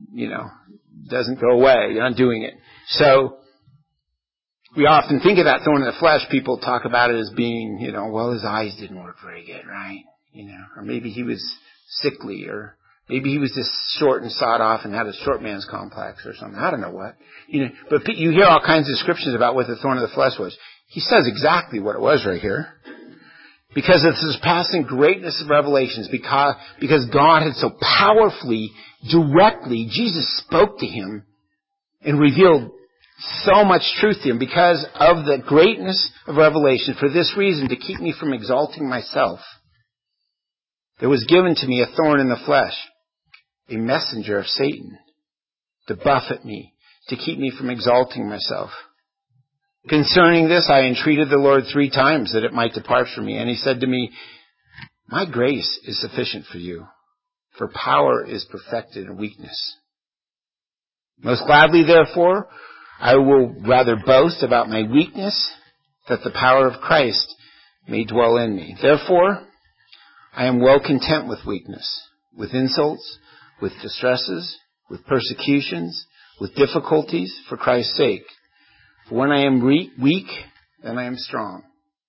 doesn't go away. You're not doing it. So we often think of that thorn in the flesh. People talk about it as being, well, his eyes didn't work very good, right? Or maybe he was sickly, or maybe he was just short and sawed off and had a short man's complex or something. I don't know what. But you hear all kinds of descriptions about what the thorn of the flesh was. He says exactly what it was right here. Because of the surpassing greatness of revelations, because God had so powerfully, directly, Jesus spoke to him and revealed so much truth to him. Because of the greatness of revelation, for this reason, to keep me from exalting myself, there was given to me a thorn in the flesh, a messenger of Satan, to buffet me, to keep me from exalting myself. Concerning this, I entreated the Lord 3 times that it might depart from me. And he said to me, my grace is sufficient for you, for power is perfected in weakness. Most gladly, therefore, I will rather boast about my weakness, that the power of Christ may dwell in me. Therefore, I am well content with weakness, with insults, with distresses, with persecutions, with difficulties, for Christ's sake. For when I am weak, then I am strong.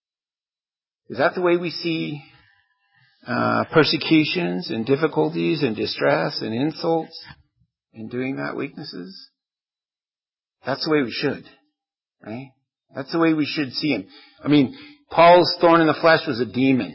Is that the way we see persecutions and difficulties and distress and insults and doing that, weaknesses? That's the way we should, right? That's the way we should see him. Paul's thorn in the flesh was a demon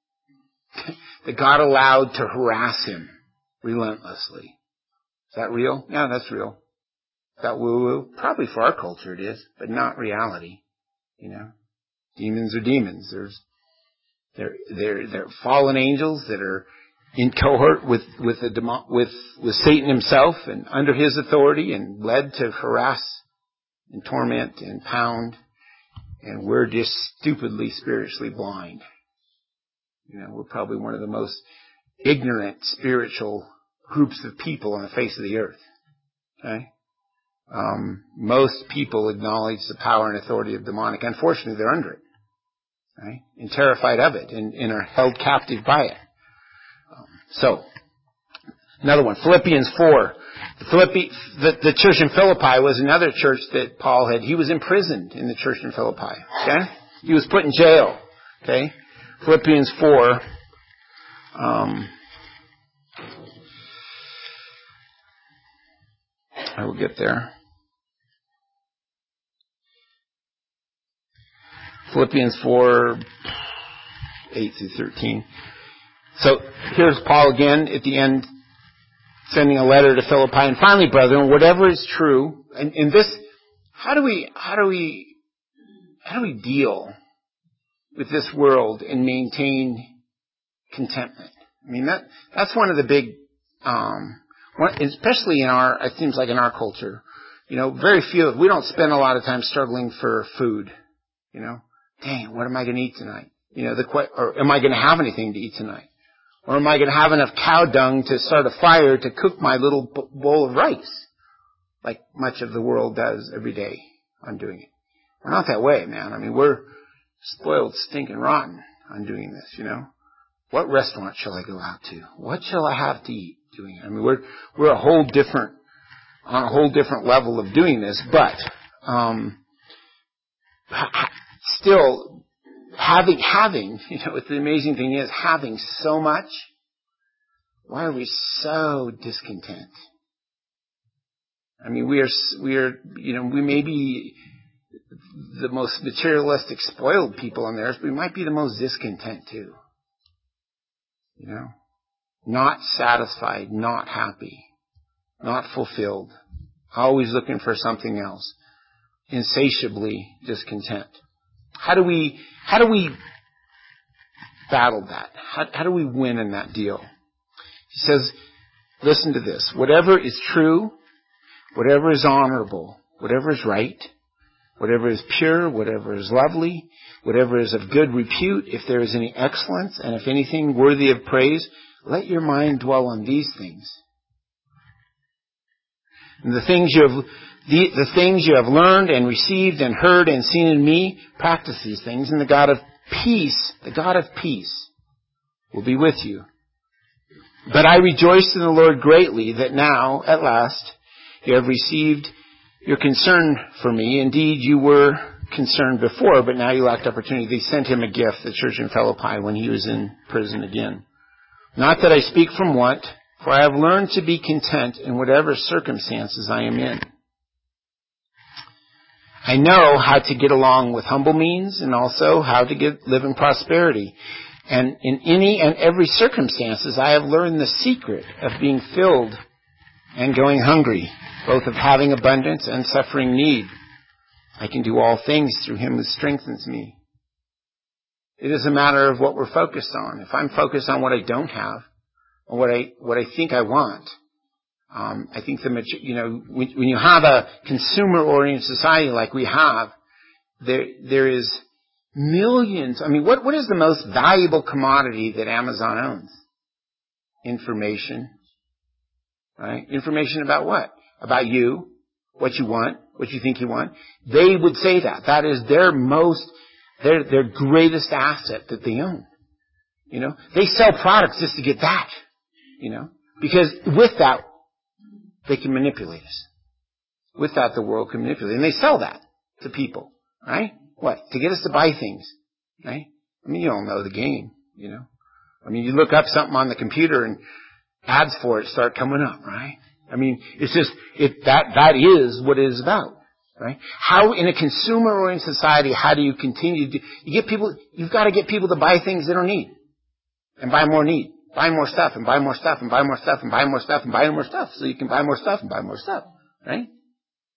that God allowed to harass him relentlessly. Is that real? Yeah, that's real. That woo-woo. Probably for our culture it is, but not reality. Demons are demons. They're fallen angels that are in cohort with Satan himself and under his authority and led to harass and torment and pound. And we're just stupidly spiritually blind. We're probably one of the most ignorant spiritual groups of people on the face of the earth. Okay? Most people acknowledge the power and authority of demonic. Unfortunately, they're under it. Right? And terrified of it and are held captive by it. So, another one, Philippians 4. The church in Philippi was another church that Paul had. He was imprisoned in the church in Philippi. Okay? He was put in jail. Okay? Philippians 4. I will get there. Philippians 4, 8 through 13. So here's Paul again at the end, sending a letter to Philippi. And finally, brethren, whatever is true, and this, how do we deal with this world and maintain contentment? I mean, that's one of the big, especially it seems like in our culture, very few, we don't spend a lot of time struggling for food, Dang, what am I going to eat tonight? Or am I going to have anything to eat tonight? Or am I going to have enough cow dung to start a fire to cook my little bowl of rice? Like much of the world does every day on doing it. We're not that way, man. I mean, we're spoiled, stinking rotten on doing this, What restaurant shall I go out to? What shall I have to eat doing it? I mean, we're on a whole different level of doing this, but, still, having, the amazing thing is, having so much, why are we so discontent? I mean, we are, we may be the most materialistic, spoiled people on the earth, but we might be the most discontent too. Not satisfied, not happy, not fulfilled, always looking for something else, insatiably discontent. How do we battle that? How do we win in that deal? He says, listen to this. Whatever is true, whatever is honorable, whatever is right, whatever is pure, whatever is lovely, whatever is of good repute, if there is any excellence, and if anything worthy of praise, let your mind dwell on these things. And the things you have learned and received and heard and seen in me, practice these things, and the God of peace will be with you. But I rejoice in the Lord greatly that now, at last, you have received your concern for me. Indeed, you were concerned before, but now you lacked opportunity. They sent him a gift, the church in Philippi, when he was in prison again. Not that I speak from want, for I have learned to be content in whatever circumstances I am in. I know how to get along with humble means and also how to live in prosperity. And in any and every circumstances, I have learned the secret of being filled and going hungry, both of having abundance and suffering need. I can do all things through him who strengthens me. It is a matter of what we're focused on. If I'm focused on what I don't have, or what I think I want, I think when you have a consumer-oriented society like we have, there is millions. I mean, what is the most valuable commodity that Amazon owns? Information. Right? Information about what? About you, what you want, what you think you want. They would say that. That is their greatest asset that they own. They sell products just to get that. Because with that, they can manipulate us. With that, the world can manipulate. And they sell that to people. Right? What? To get us to buy things. Right? I mean, you all know the game. I mean, you look up something on the computer and ads for it start coming up, right? I mean, it's just, that is what it is about, right? How, in a consumer-oriented society, how do you continue to, you've got to get people to buy things they don't need. And buy more need. Buy more stuff, and buy more stuff, and buy more stuff, and buy more stuff, and buy more stuff, so you can buy more stuff and buy more stuff, right?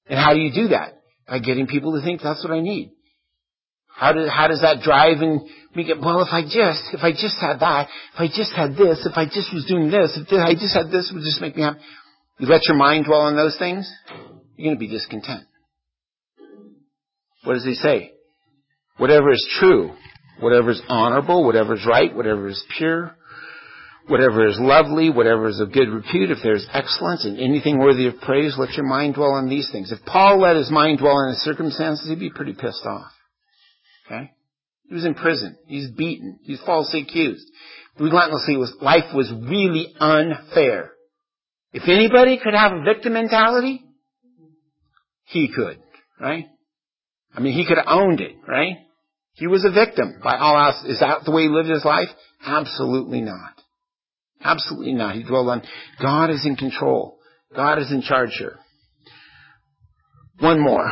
And how do you do that? By getting people to think that's what I need. How does that drive and make it, well, if I just had that, if I just had this, if I just was doing this, if I just had this, it would just make me happy. You let your mind dwell on those things, you're going to be discontent. What does he say? Whatever is true, whatever is honorable, whatever is right, whatever is pure, whatever is lovely, whatever is of good repute, if there's excellence and anything worthy of praise, let your mind dwell on these things. If Paul let his mind dwell on his circumstances, he'd be pretty pissed off. Okay? He was in prison. He's beaten. He's falsely accused. Relentlessly, life was really unfair. If anybody could have a victim mentality, he could, right? I mean, he could have owned it, right? He was a victim by all else. Is that the way he lived his life? Absolutely not. Absolutely not. He dwelled on God is in control. God is in charge here. One more.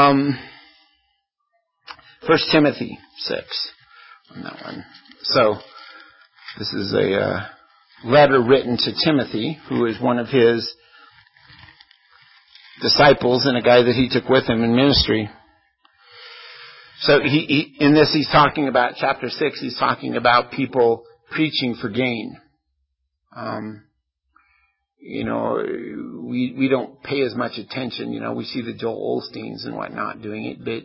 1 Timothy 6 on that one. So, this is a letter written to Timothy, who is one of his disciples and a guy that he took with him in ministry. So in this he's talking about, chapter 6, he's talking about people preaching for gain. We don't pay as much attention. We see the Joel Osteens and whatnot doing it, but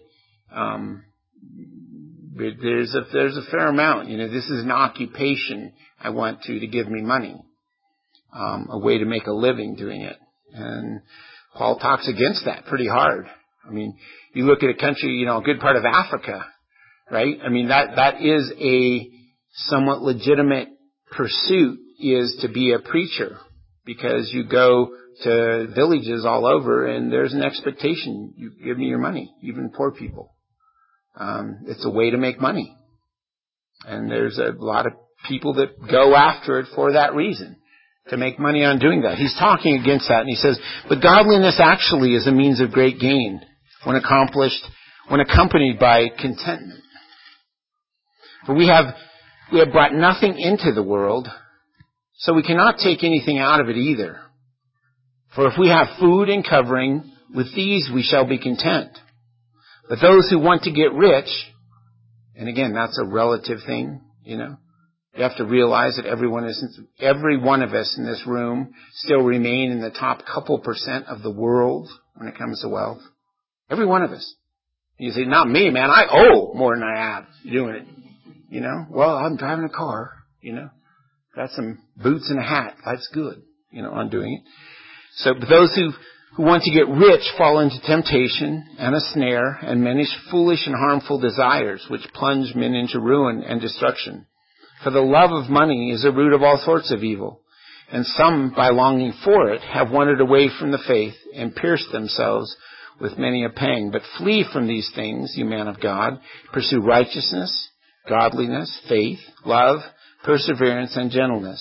there's a fair amount. This is an occupation I want to give me money, a way to make a living doing it. And Paul talks against that pretty hard. I mean, you look at a country, a good part of Africa, right? I mean, that is a somewhat legitimate pursuit, is to be a preacher, because you go to villages all over and there's an expectation. You give me your money, even poor people. It's a way to make money. And there's a lot of people that go after it for that reason, to make money on doing that. He's talking against that, and he says, but godliness actually is a means of great gain when accompanied by contentment. For we have brought nothing into the world, so we cannot take anything out of it either. For if we have food and covering, with these we shall be content. But those who want to get rich, and again, that's a relative thing, you have to realize that every one of us in this room still remain in the top couple % of the world when it comes to wealth. Every one of us. You say, not me, man. I owe more than I have doing it. Well, I'm driving a car, got some boots and a hat. Life's good, on doing it. So, but those who want to get rich fall into temptation and a snare and many foolish and harmful desires, which plunge men into ruin and destruction. For the love of money is the root of all sorts of evil, and some, by longing for it, have wandered away from the faith and pierced themselves with many a pang. But flee from these things, you man of God. Pursue righteousness, godliness, faith, love, perseverance, and gentleness.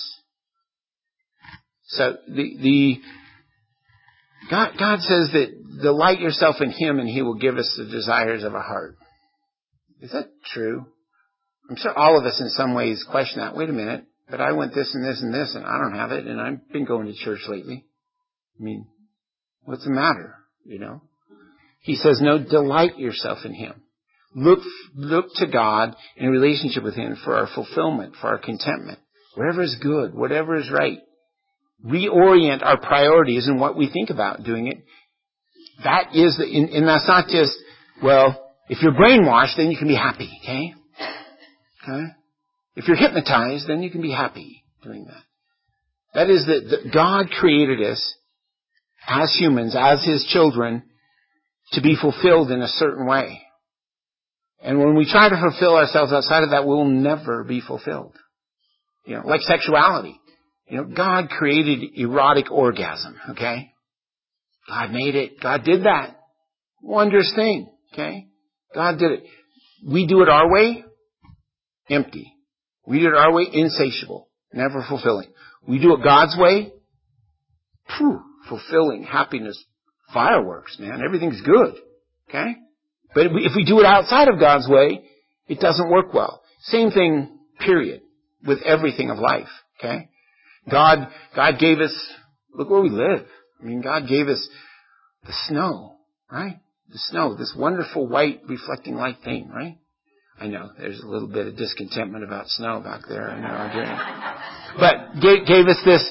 So God says that delight yourself in Him and He will give us the desires of our heart. Is that true? I'm sure all of us in some ways question that. Wait a minute, but I want this and this and this and I don't have it, and I've been going to church lately. I mean, what's the matter, He says, no, delight yourself in Him. Look to God in relationship with Him for our fulfillment, for our contentment. Whatever is good, whatever is right. Reorient our priorities and what we think about doing it. That is, and that's not just, well, if you're brainwashed, then you can be happy, okay? If you're hypnotized, then you can be happy doing that. That is that God created us as humans, as His children, to be fulfilled in a certain way. And when we try to fulfill ourselves outside of that, we'll never be fulfilled. Like sexuality. God created erotic orgasm, okay? God made it. God did that. Wondrous thing, okay? God did it. We do it our way, empty. We do it our way, insatiable, never fulfilling. We do it God's way, fulfilling, happiness, fireworks, man. Everything's good, okay? But if we do it outside of God's way, it doesn't work well. Same thing, period, with everything of life, okay? God gave us, look where we live. I mean, God gave us the snow. right? The snow, this wonderful white reflecting light thing, right? I know there's a little bit of discontentment about snow back there. I know, but gave us this,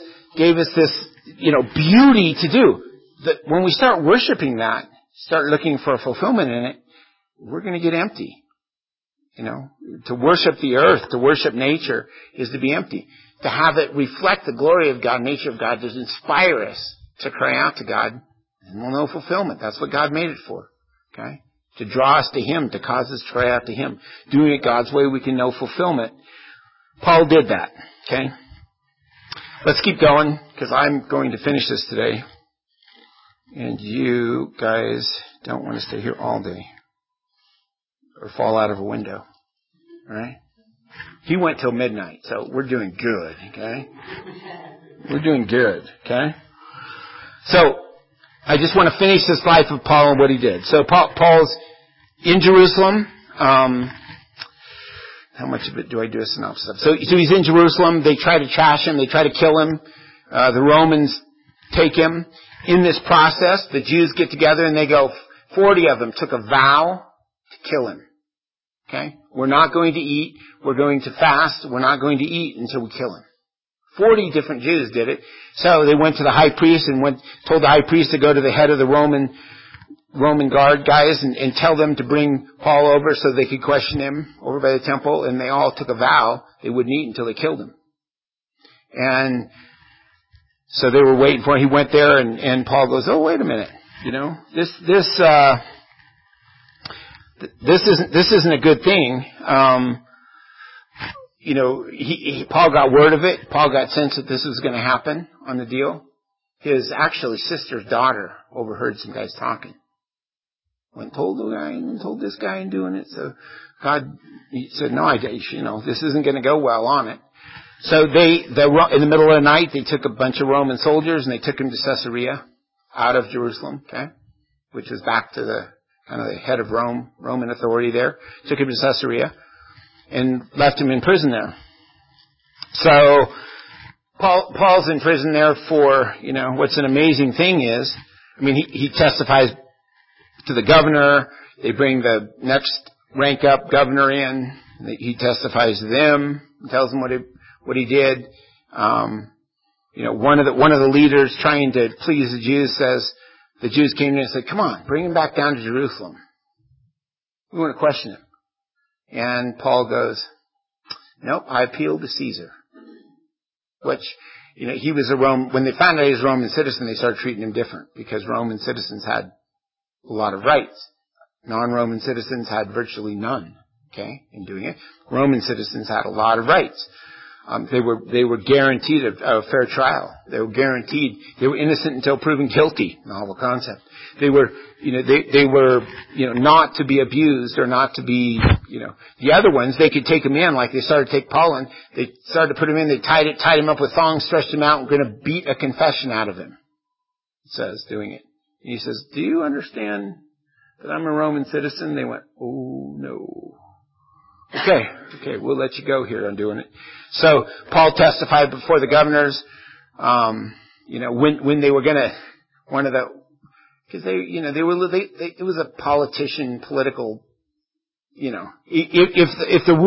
beauty to do. That when we start worshiping that, start looking for a fulfillment in it, we're going to get empty. To worship the earth, to worship nature is to be empty. To have it reflect the glory of God, nature of God, to inspire us to cry out to God, and we'll know fulfillment. That's what God made it for. Okay? To draw us to Him, to cause us to cry out to Him. Doing it God's way, we can know fulfillment. Paul did that. Okay? Let's keep going, because I'm going to finish this today. And you guys don't want to stay here all day or fall out of a window. All right? He went till midnight, so we're doing good, okay? We're doing good, okay? So, I just want to finish this life of Paul and what he did. So, Paul's in Jerusalem. How much of it do I do a synopsis of? So he's in Jerusalem. They try to trash him. They try to kill him. The Romans take him. In this process, the Jews get together and they go, 40 of them took a vow to kill him. Okay? We're not going to eat. We're going to fast. We're not going to eat until we kill him. 40 different Jews did it. So they went to the high priest and told the high priest to go to the head of the Roman guard guys and tell them to bring Paul over so they could question him over by the temple. And they all took a vow they wouldn't eat until they killed him. And so they were waiting for him. He went there and Paul goes, oh, wait a minute. This isn't a good thing. Paul got word of it. Paul got sense that this was going to happen on the deal. His actually sister's daughter overheard some guys talking. Went and told the guy and told this guy and doing it. So he said, no, this isn't going to go well on it. So in the middle of the night, they took a bunch of Roman soldiers and they took him to Caesarea out of Jerusalem, okay, which was back to the kind of the head of Roman authority there. Took him to Caesarea and left him in prison there. So Paul's in prison there for, what's an amazing thing is, he testifies to the governor. They bring the next rank up governor in. He testifies to them, tells them what he did. One of the leaders trying to please the Jews says, the Jews came in and said, come on, bring him back down to Jerusalem. We want to question him. And Paul goes, nope, I appeal to Caesar. Which, he was when they found out he was a Roman citizen, they started treating him different because Roman citizens had a lot of rights. Non-Roman citizens had virtually none, okay, in doing it. Roman citizens had a lot of rights. They were guaranteed a fair trial. They were guaranteed, they were innocent until proven guilty. Novel concept. They were, not to be abused or not to be, the other ones, they could take him in, like they started to take Paul in. They started to put him in, they tied him up with thongs, stretched him out, and were going to beat a confession out of him. It says, doing it. And he says, do you understand that I'm a Roman citizen? They went, oh no. Okay, we'll let you go here on doing it. So Paul testified before the governors, when they were gonna, because it was a politician, political, if the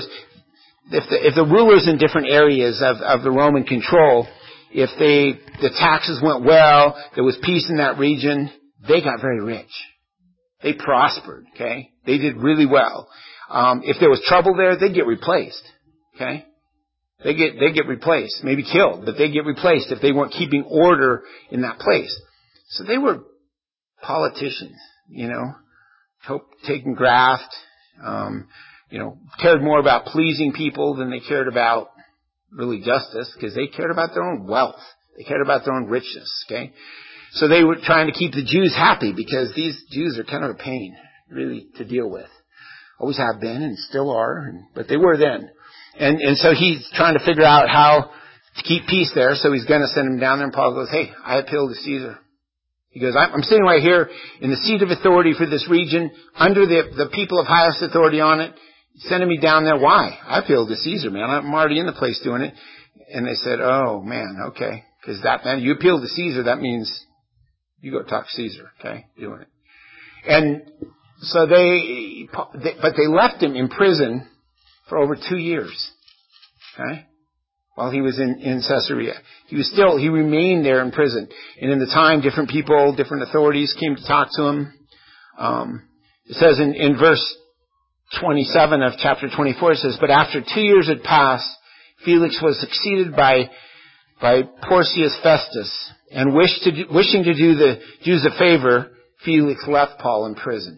rulers in different areas of the Roman control, if the taxes went well, there was peace in that region, they got very rich. They prospered, okay? They did really well. If there was trouble there, they'd get replaced. Okay? They get replaced. Maybe killed, but they get replaced if they weren't keeping order in that place. So they were politicians, taking graft, cared more about pleasing people than they cared about really justice, because they cared about their own wealth. They cared about their own richness, okay? So they were trying to keep the Jews happy, because these Jews are kind of a pain, really, to deal with. Always have been and still are, but they were then. And so he's trying to figure out how to keep peace there, so he's going to send him down there, and Paul goes, hey, I appeal to Caesar. He goes, I'm sitting right here in the seat of authority for this region, under the people of highest authority on it, sending me down there. Why? I appeal to Caesar, man. I'm already in the place doing it. And they said, oh, man, okay. Because you appeal to Caesar, that means you go talk to Caesar, okay, doing it. And so but they left him in prison for over 2 years. Okay? While he was in Caesarea. He remained there in prison. And in the time, different people, different authorities came to talk to him. It says in verse 27 of chapter 24, it says, but after 2 years had passed, Felix was succeeded by Porcius Festus, and wishing to do the Jews a favor, Felix left Paul imprisoned.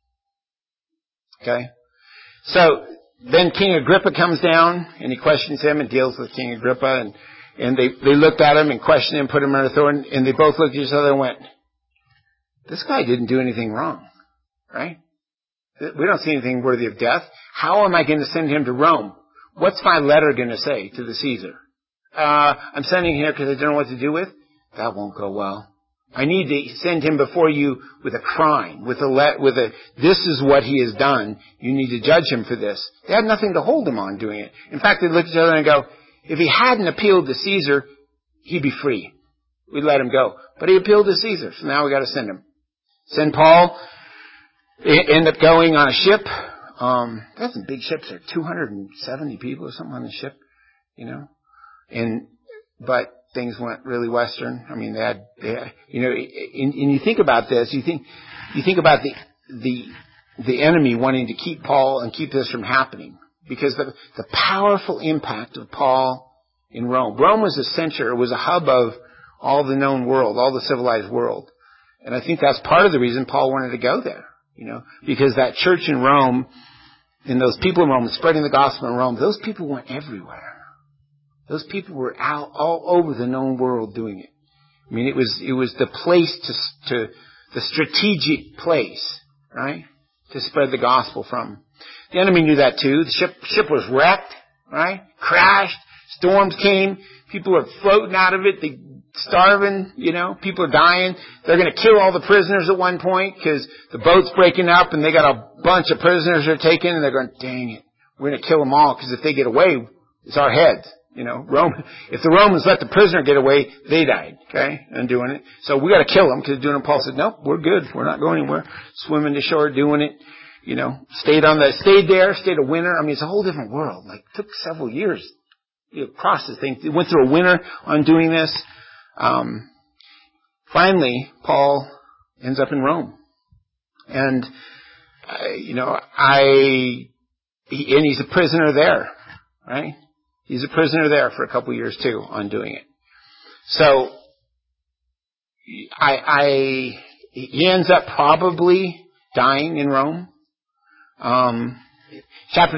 Okay? So, then King Agrippa comes down, and he questions him and deals with King Agrippa, and they looked at him and questioned him, put him on a thorn, and they both looked at each other and went, this guy didn't do anything wrong, right? We don't see anything worthy of death. How am I going to send him to Rome? What's my letter going to say to the Caesar? I'm sending him here because I don't know what to do with. That won't go well. I need to send him before you with a crime, with a this is what he has done. You need to judge him for this. They had nothing to hold him on doing it. In fact, they looked at each other and go, if he hadn't appealed to Caesar, he'd be free. We'd let him go. But he appealed to Caesar, so now we got to send him. Send Paul. End up going on a ship. That's some big ships. There are 270 people or something on the ship, you know. But things went really Western. I mean, they had, you know, and you think about this, you think about the enemy wanting to keep Paul and keep this from happening. Because the powerful impact of Paul in Rome. Rome was a center, it was a hub of all the known world, all the civilized world. And I think that's part of the reason Paul wanted to go there, you know, because that church in Rome, and those people in Rome, spreading the gospel in Rome, those people went everywhere. Those people were out all over the known world doing it. I mean, it was the place to the strategic place, right, to spread the gospel from. The enemy knew that too. The ship was wrecked, right, crashed, storms came, people are floating out of it, they starving, you know, people are dying. They're going to kill all the prisoners at one point because the boat's breaking up and they got a bunch of prisoners they're taking, and they're going, dang it, we're going to kill them all because if they get away, it's our heads. You know, if the Romans let the prisoner get away, they died, okay, and doing it. So we got to kill them because doing it. Paul said, nope, we're good. We're not going anywhere. Swimming to shore, doing it. You know, stayed there, stayed a winter. I mean, it's a whole different world. Like, it took several years to cross this thing. They went through a winter on doing this. Finally, Paul ends up in Rome. And, you know, and he's a prisoner there, right? He's a prisoner there for a couple of years too on doing it. So, he ends up probably dying in Rome. Chapter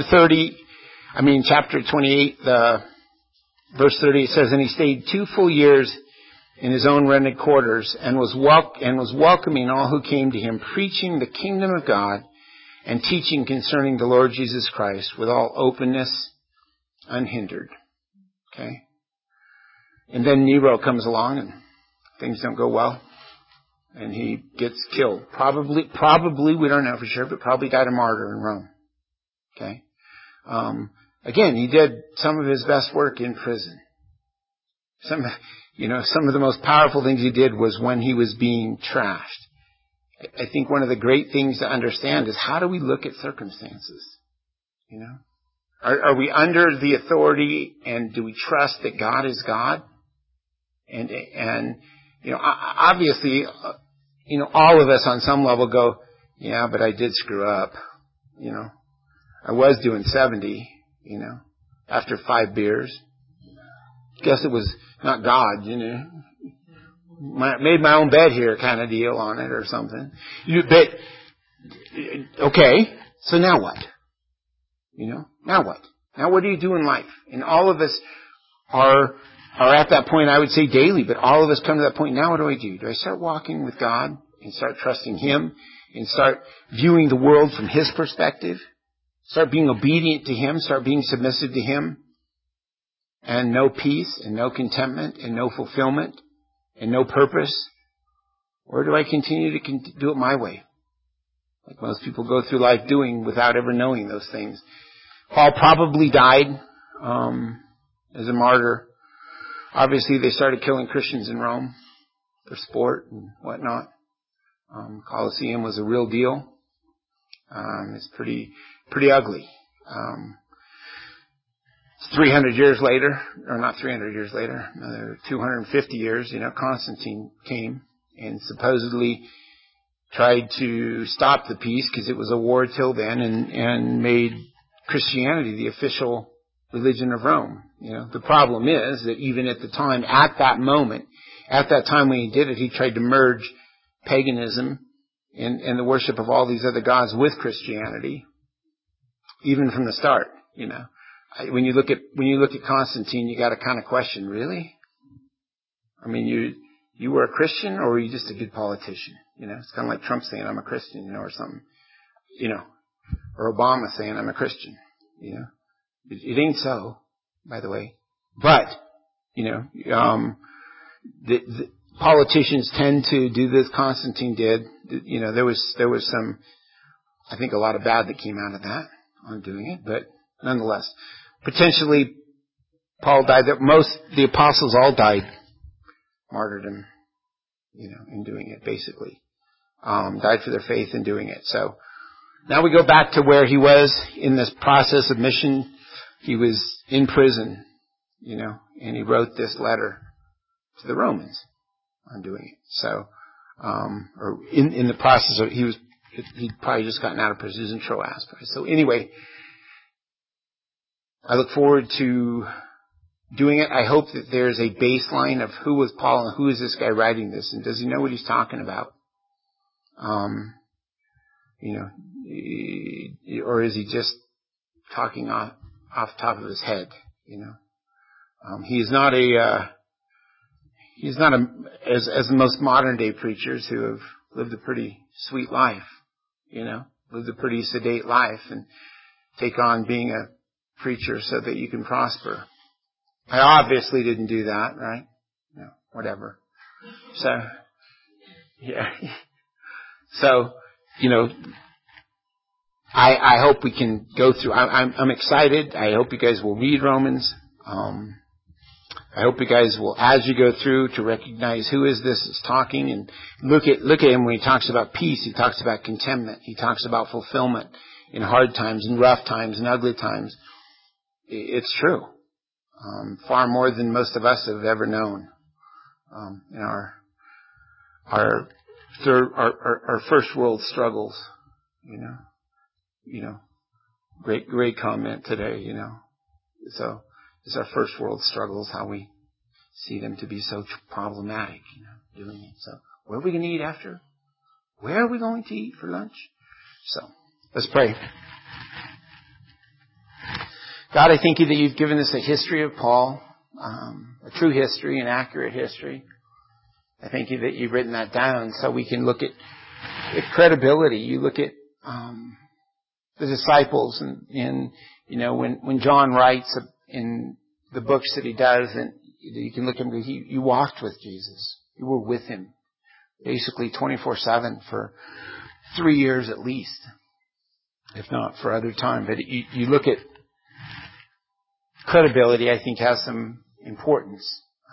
28, verse 30, it says, and he stayed 2 full years in his own rented quarters and was welcoming all who came to him, preaching the kingdom of God and teaching concerning the Lord Jesus Christ with all openness, unhindered. Okay? And then Nero comes along and things don't go well. And he gets killed. Probably, we don't know for sure, but probably died a martyr in Rome. Okay? Again, he did some of his best work in prison. Some of the most powerful things he did was when he was being trashed. I think one of the great things to understand is how do we look at circumstances? You know? Are we under the authority, and do we trust that God is God? And you know, obviously, you know, all of us on some level go, yeah, but I did screw up. You know, I was doing 70, you know, after 5 beers. Guess it was not God, you know. Made my own bed here kind of deal on it or something. But, okay, so now what? You know, now what? Now what do you do in life? And all of us are at that point, I would say daily, but all of us come to that point. Now what do I do? Do I start walking with God and start trusting Him and start viewing the world from His perspective? Start being obedient to Him, start being submissive to Him, and no peace and no contentment and no fulfillment and no purpose? Or do I continue to do it my way? Like most people go through life doing without ever knowing those things. Paul probably died as a martyr. Obviously, they started killing Christians in Rome for sport and whatnot. Colosseum was a real deal. It's pretty ugly. It's 300 years later, or not 300 years later, another 250 years, Constantine came and supposedly tried to stop the peace because it was a war till then, and made Christianity the official religion of Rome. The problem is that even at the time, at that time when he did it, he tried to merge paganism and the worship of all these other gods with Christianity, even from the start. When you look at Constantine, you got to kind of question, really? I mean, you were a Christian, or were you just a good politician? It's kind of like Trump saying I'm a Christian, or something, or Obama saying I'm a Christian. It ain't so, by the way. But the politicians tend to do this. Constantine did. There was some, I think, a lot of bad that came out of that on doing it, but nonetheless, potentially Paul died. The apostles all died martyrdom, in doing it, basically. Died for their faith in doing it. So now we go back to where he was in this process of mission. He was in prison, and he wrote this letter to the Romans on doing it. So, or in the process of, he'd probably just gotten out of prison. He was in Troas. So anyway, I look forward to doing it. I hope that there's a baseline of who was Paul and who is this guy writing this, and does he know what he's talking about? Or is he just talking off the top of his head? He's not as most modern day preachers who have lived a pretty sweet life, lived a pretty sedate life and take on being a preacher so that you can prosper. I obviously didn't do that, right? No, whatever. So, yeah. So, I hope we can go through. I'm excited. I hope you guys will read Romans. I hope you guys will, as you go through, to recognize who is this that's talking, and look at him when he talks about peace. He talks about contentment. He talks about fulfillment in hard times, in rough times, in ugly times. It's true. Far more than most of us have ever known. In our first world struggles, great comment today, So it's our first world struggles, how we see them to be so problematic, doing it. So where are we going to eat after? Where are we going to eat for lunch? So let's pray. God, I thank you that you've given us a history of Paul, a true history, an accurate history. I thank you that you've written that down so we can look at credibility. You look at the disciples, and when John writes in the books that he does, and you can look at him, you walked with Jesus. You were with him basically 24/7 for 3 years at least, if not for other time. But you look at credibility, I think, has some importance.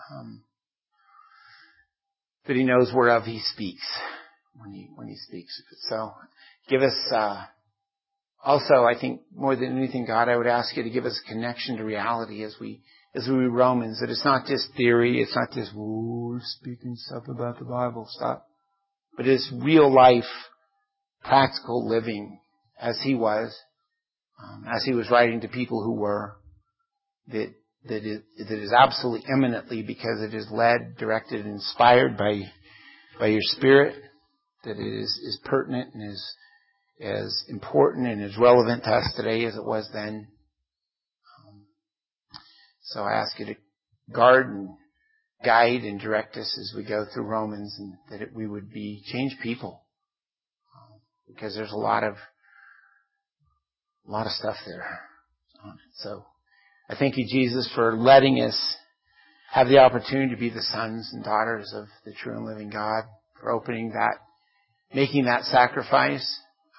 That he knows whereof he speaks when he speaks. So give us, also, I think more than anything, God, I would ask you to give us a connection to reality as we read Romans, that it's not just theory, it's not just, we're speaking stuff about the Bible, stop. But it's real life, practical living as he was writing to people who were, that is absolutely eminently, because it is led, directed, and inspired by your Spirit, that it is pertinent and is as important and as relevant to us today as it was then. So I ask you to guard and guide and direct us as we go through Romans, and that we would be changed people, because there's a lot of stuff there. So I thank you, Jesus, for letting us have the opportunity to be the sons and daughters of the true and living God, for opening that, making that sacrifice.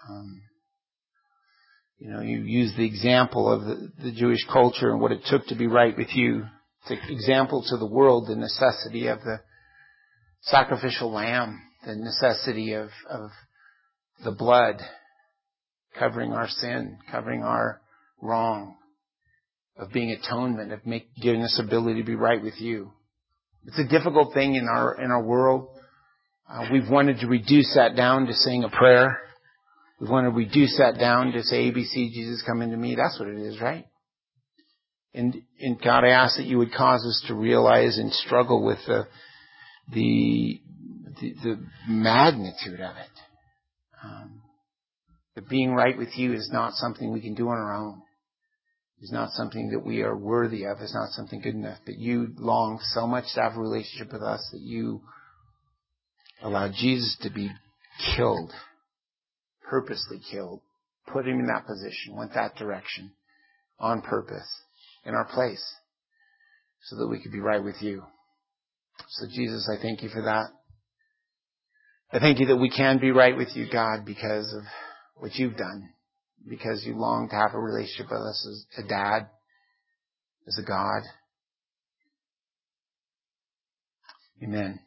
You use the example of the Jewish culture and what it took to be right with you. It's an example to the world, the necessity of the sacrificial lamb, the necessity of the blood covering our sin, covering our wrong, of being atonement, of giving us ability to be right with you. It's a difficult thing in our world. We've wanted to reduce that down to saying a prayer. We've wanted to reduce that down to say, ABC, Jesus, come into me. That's what it is, right? And God, I ask that you would cause us to realize and struggle with the magnitude of it. That being right with you is not something we can do on our own. It's not something that we are worthy of. It's not something good enough. But you long so much to have a relationship with us that you allowed Jesus to be killed, purposely killed, put him in that position, went that direction on purpose in our place so that we could be right with you. So Jesus, I thank you for that. I thank you that we can be right with you, God, because of what you've done, because you long to have a relationship with us as a dad, as a God. Amen.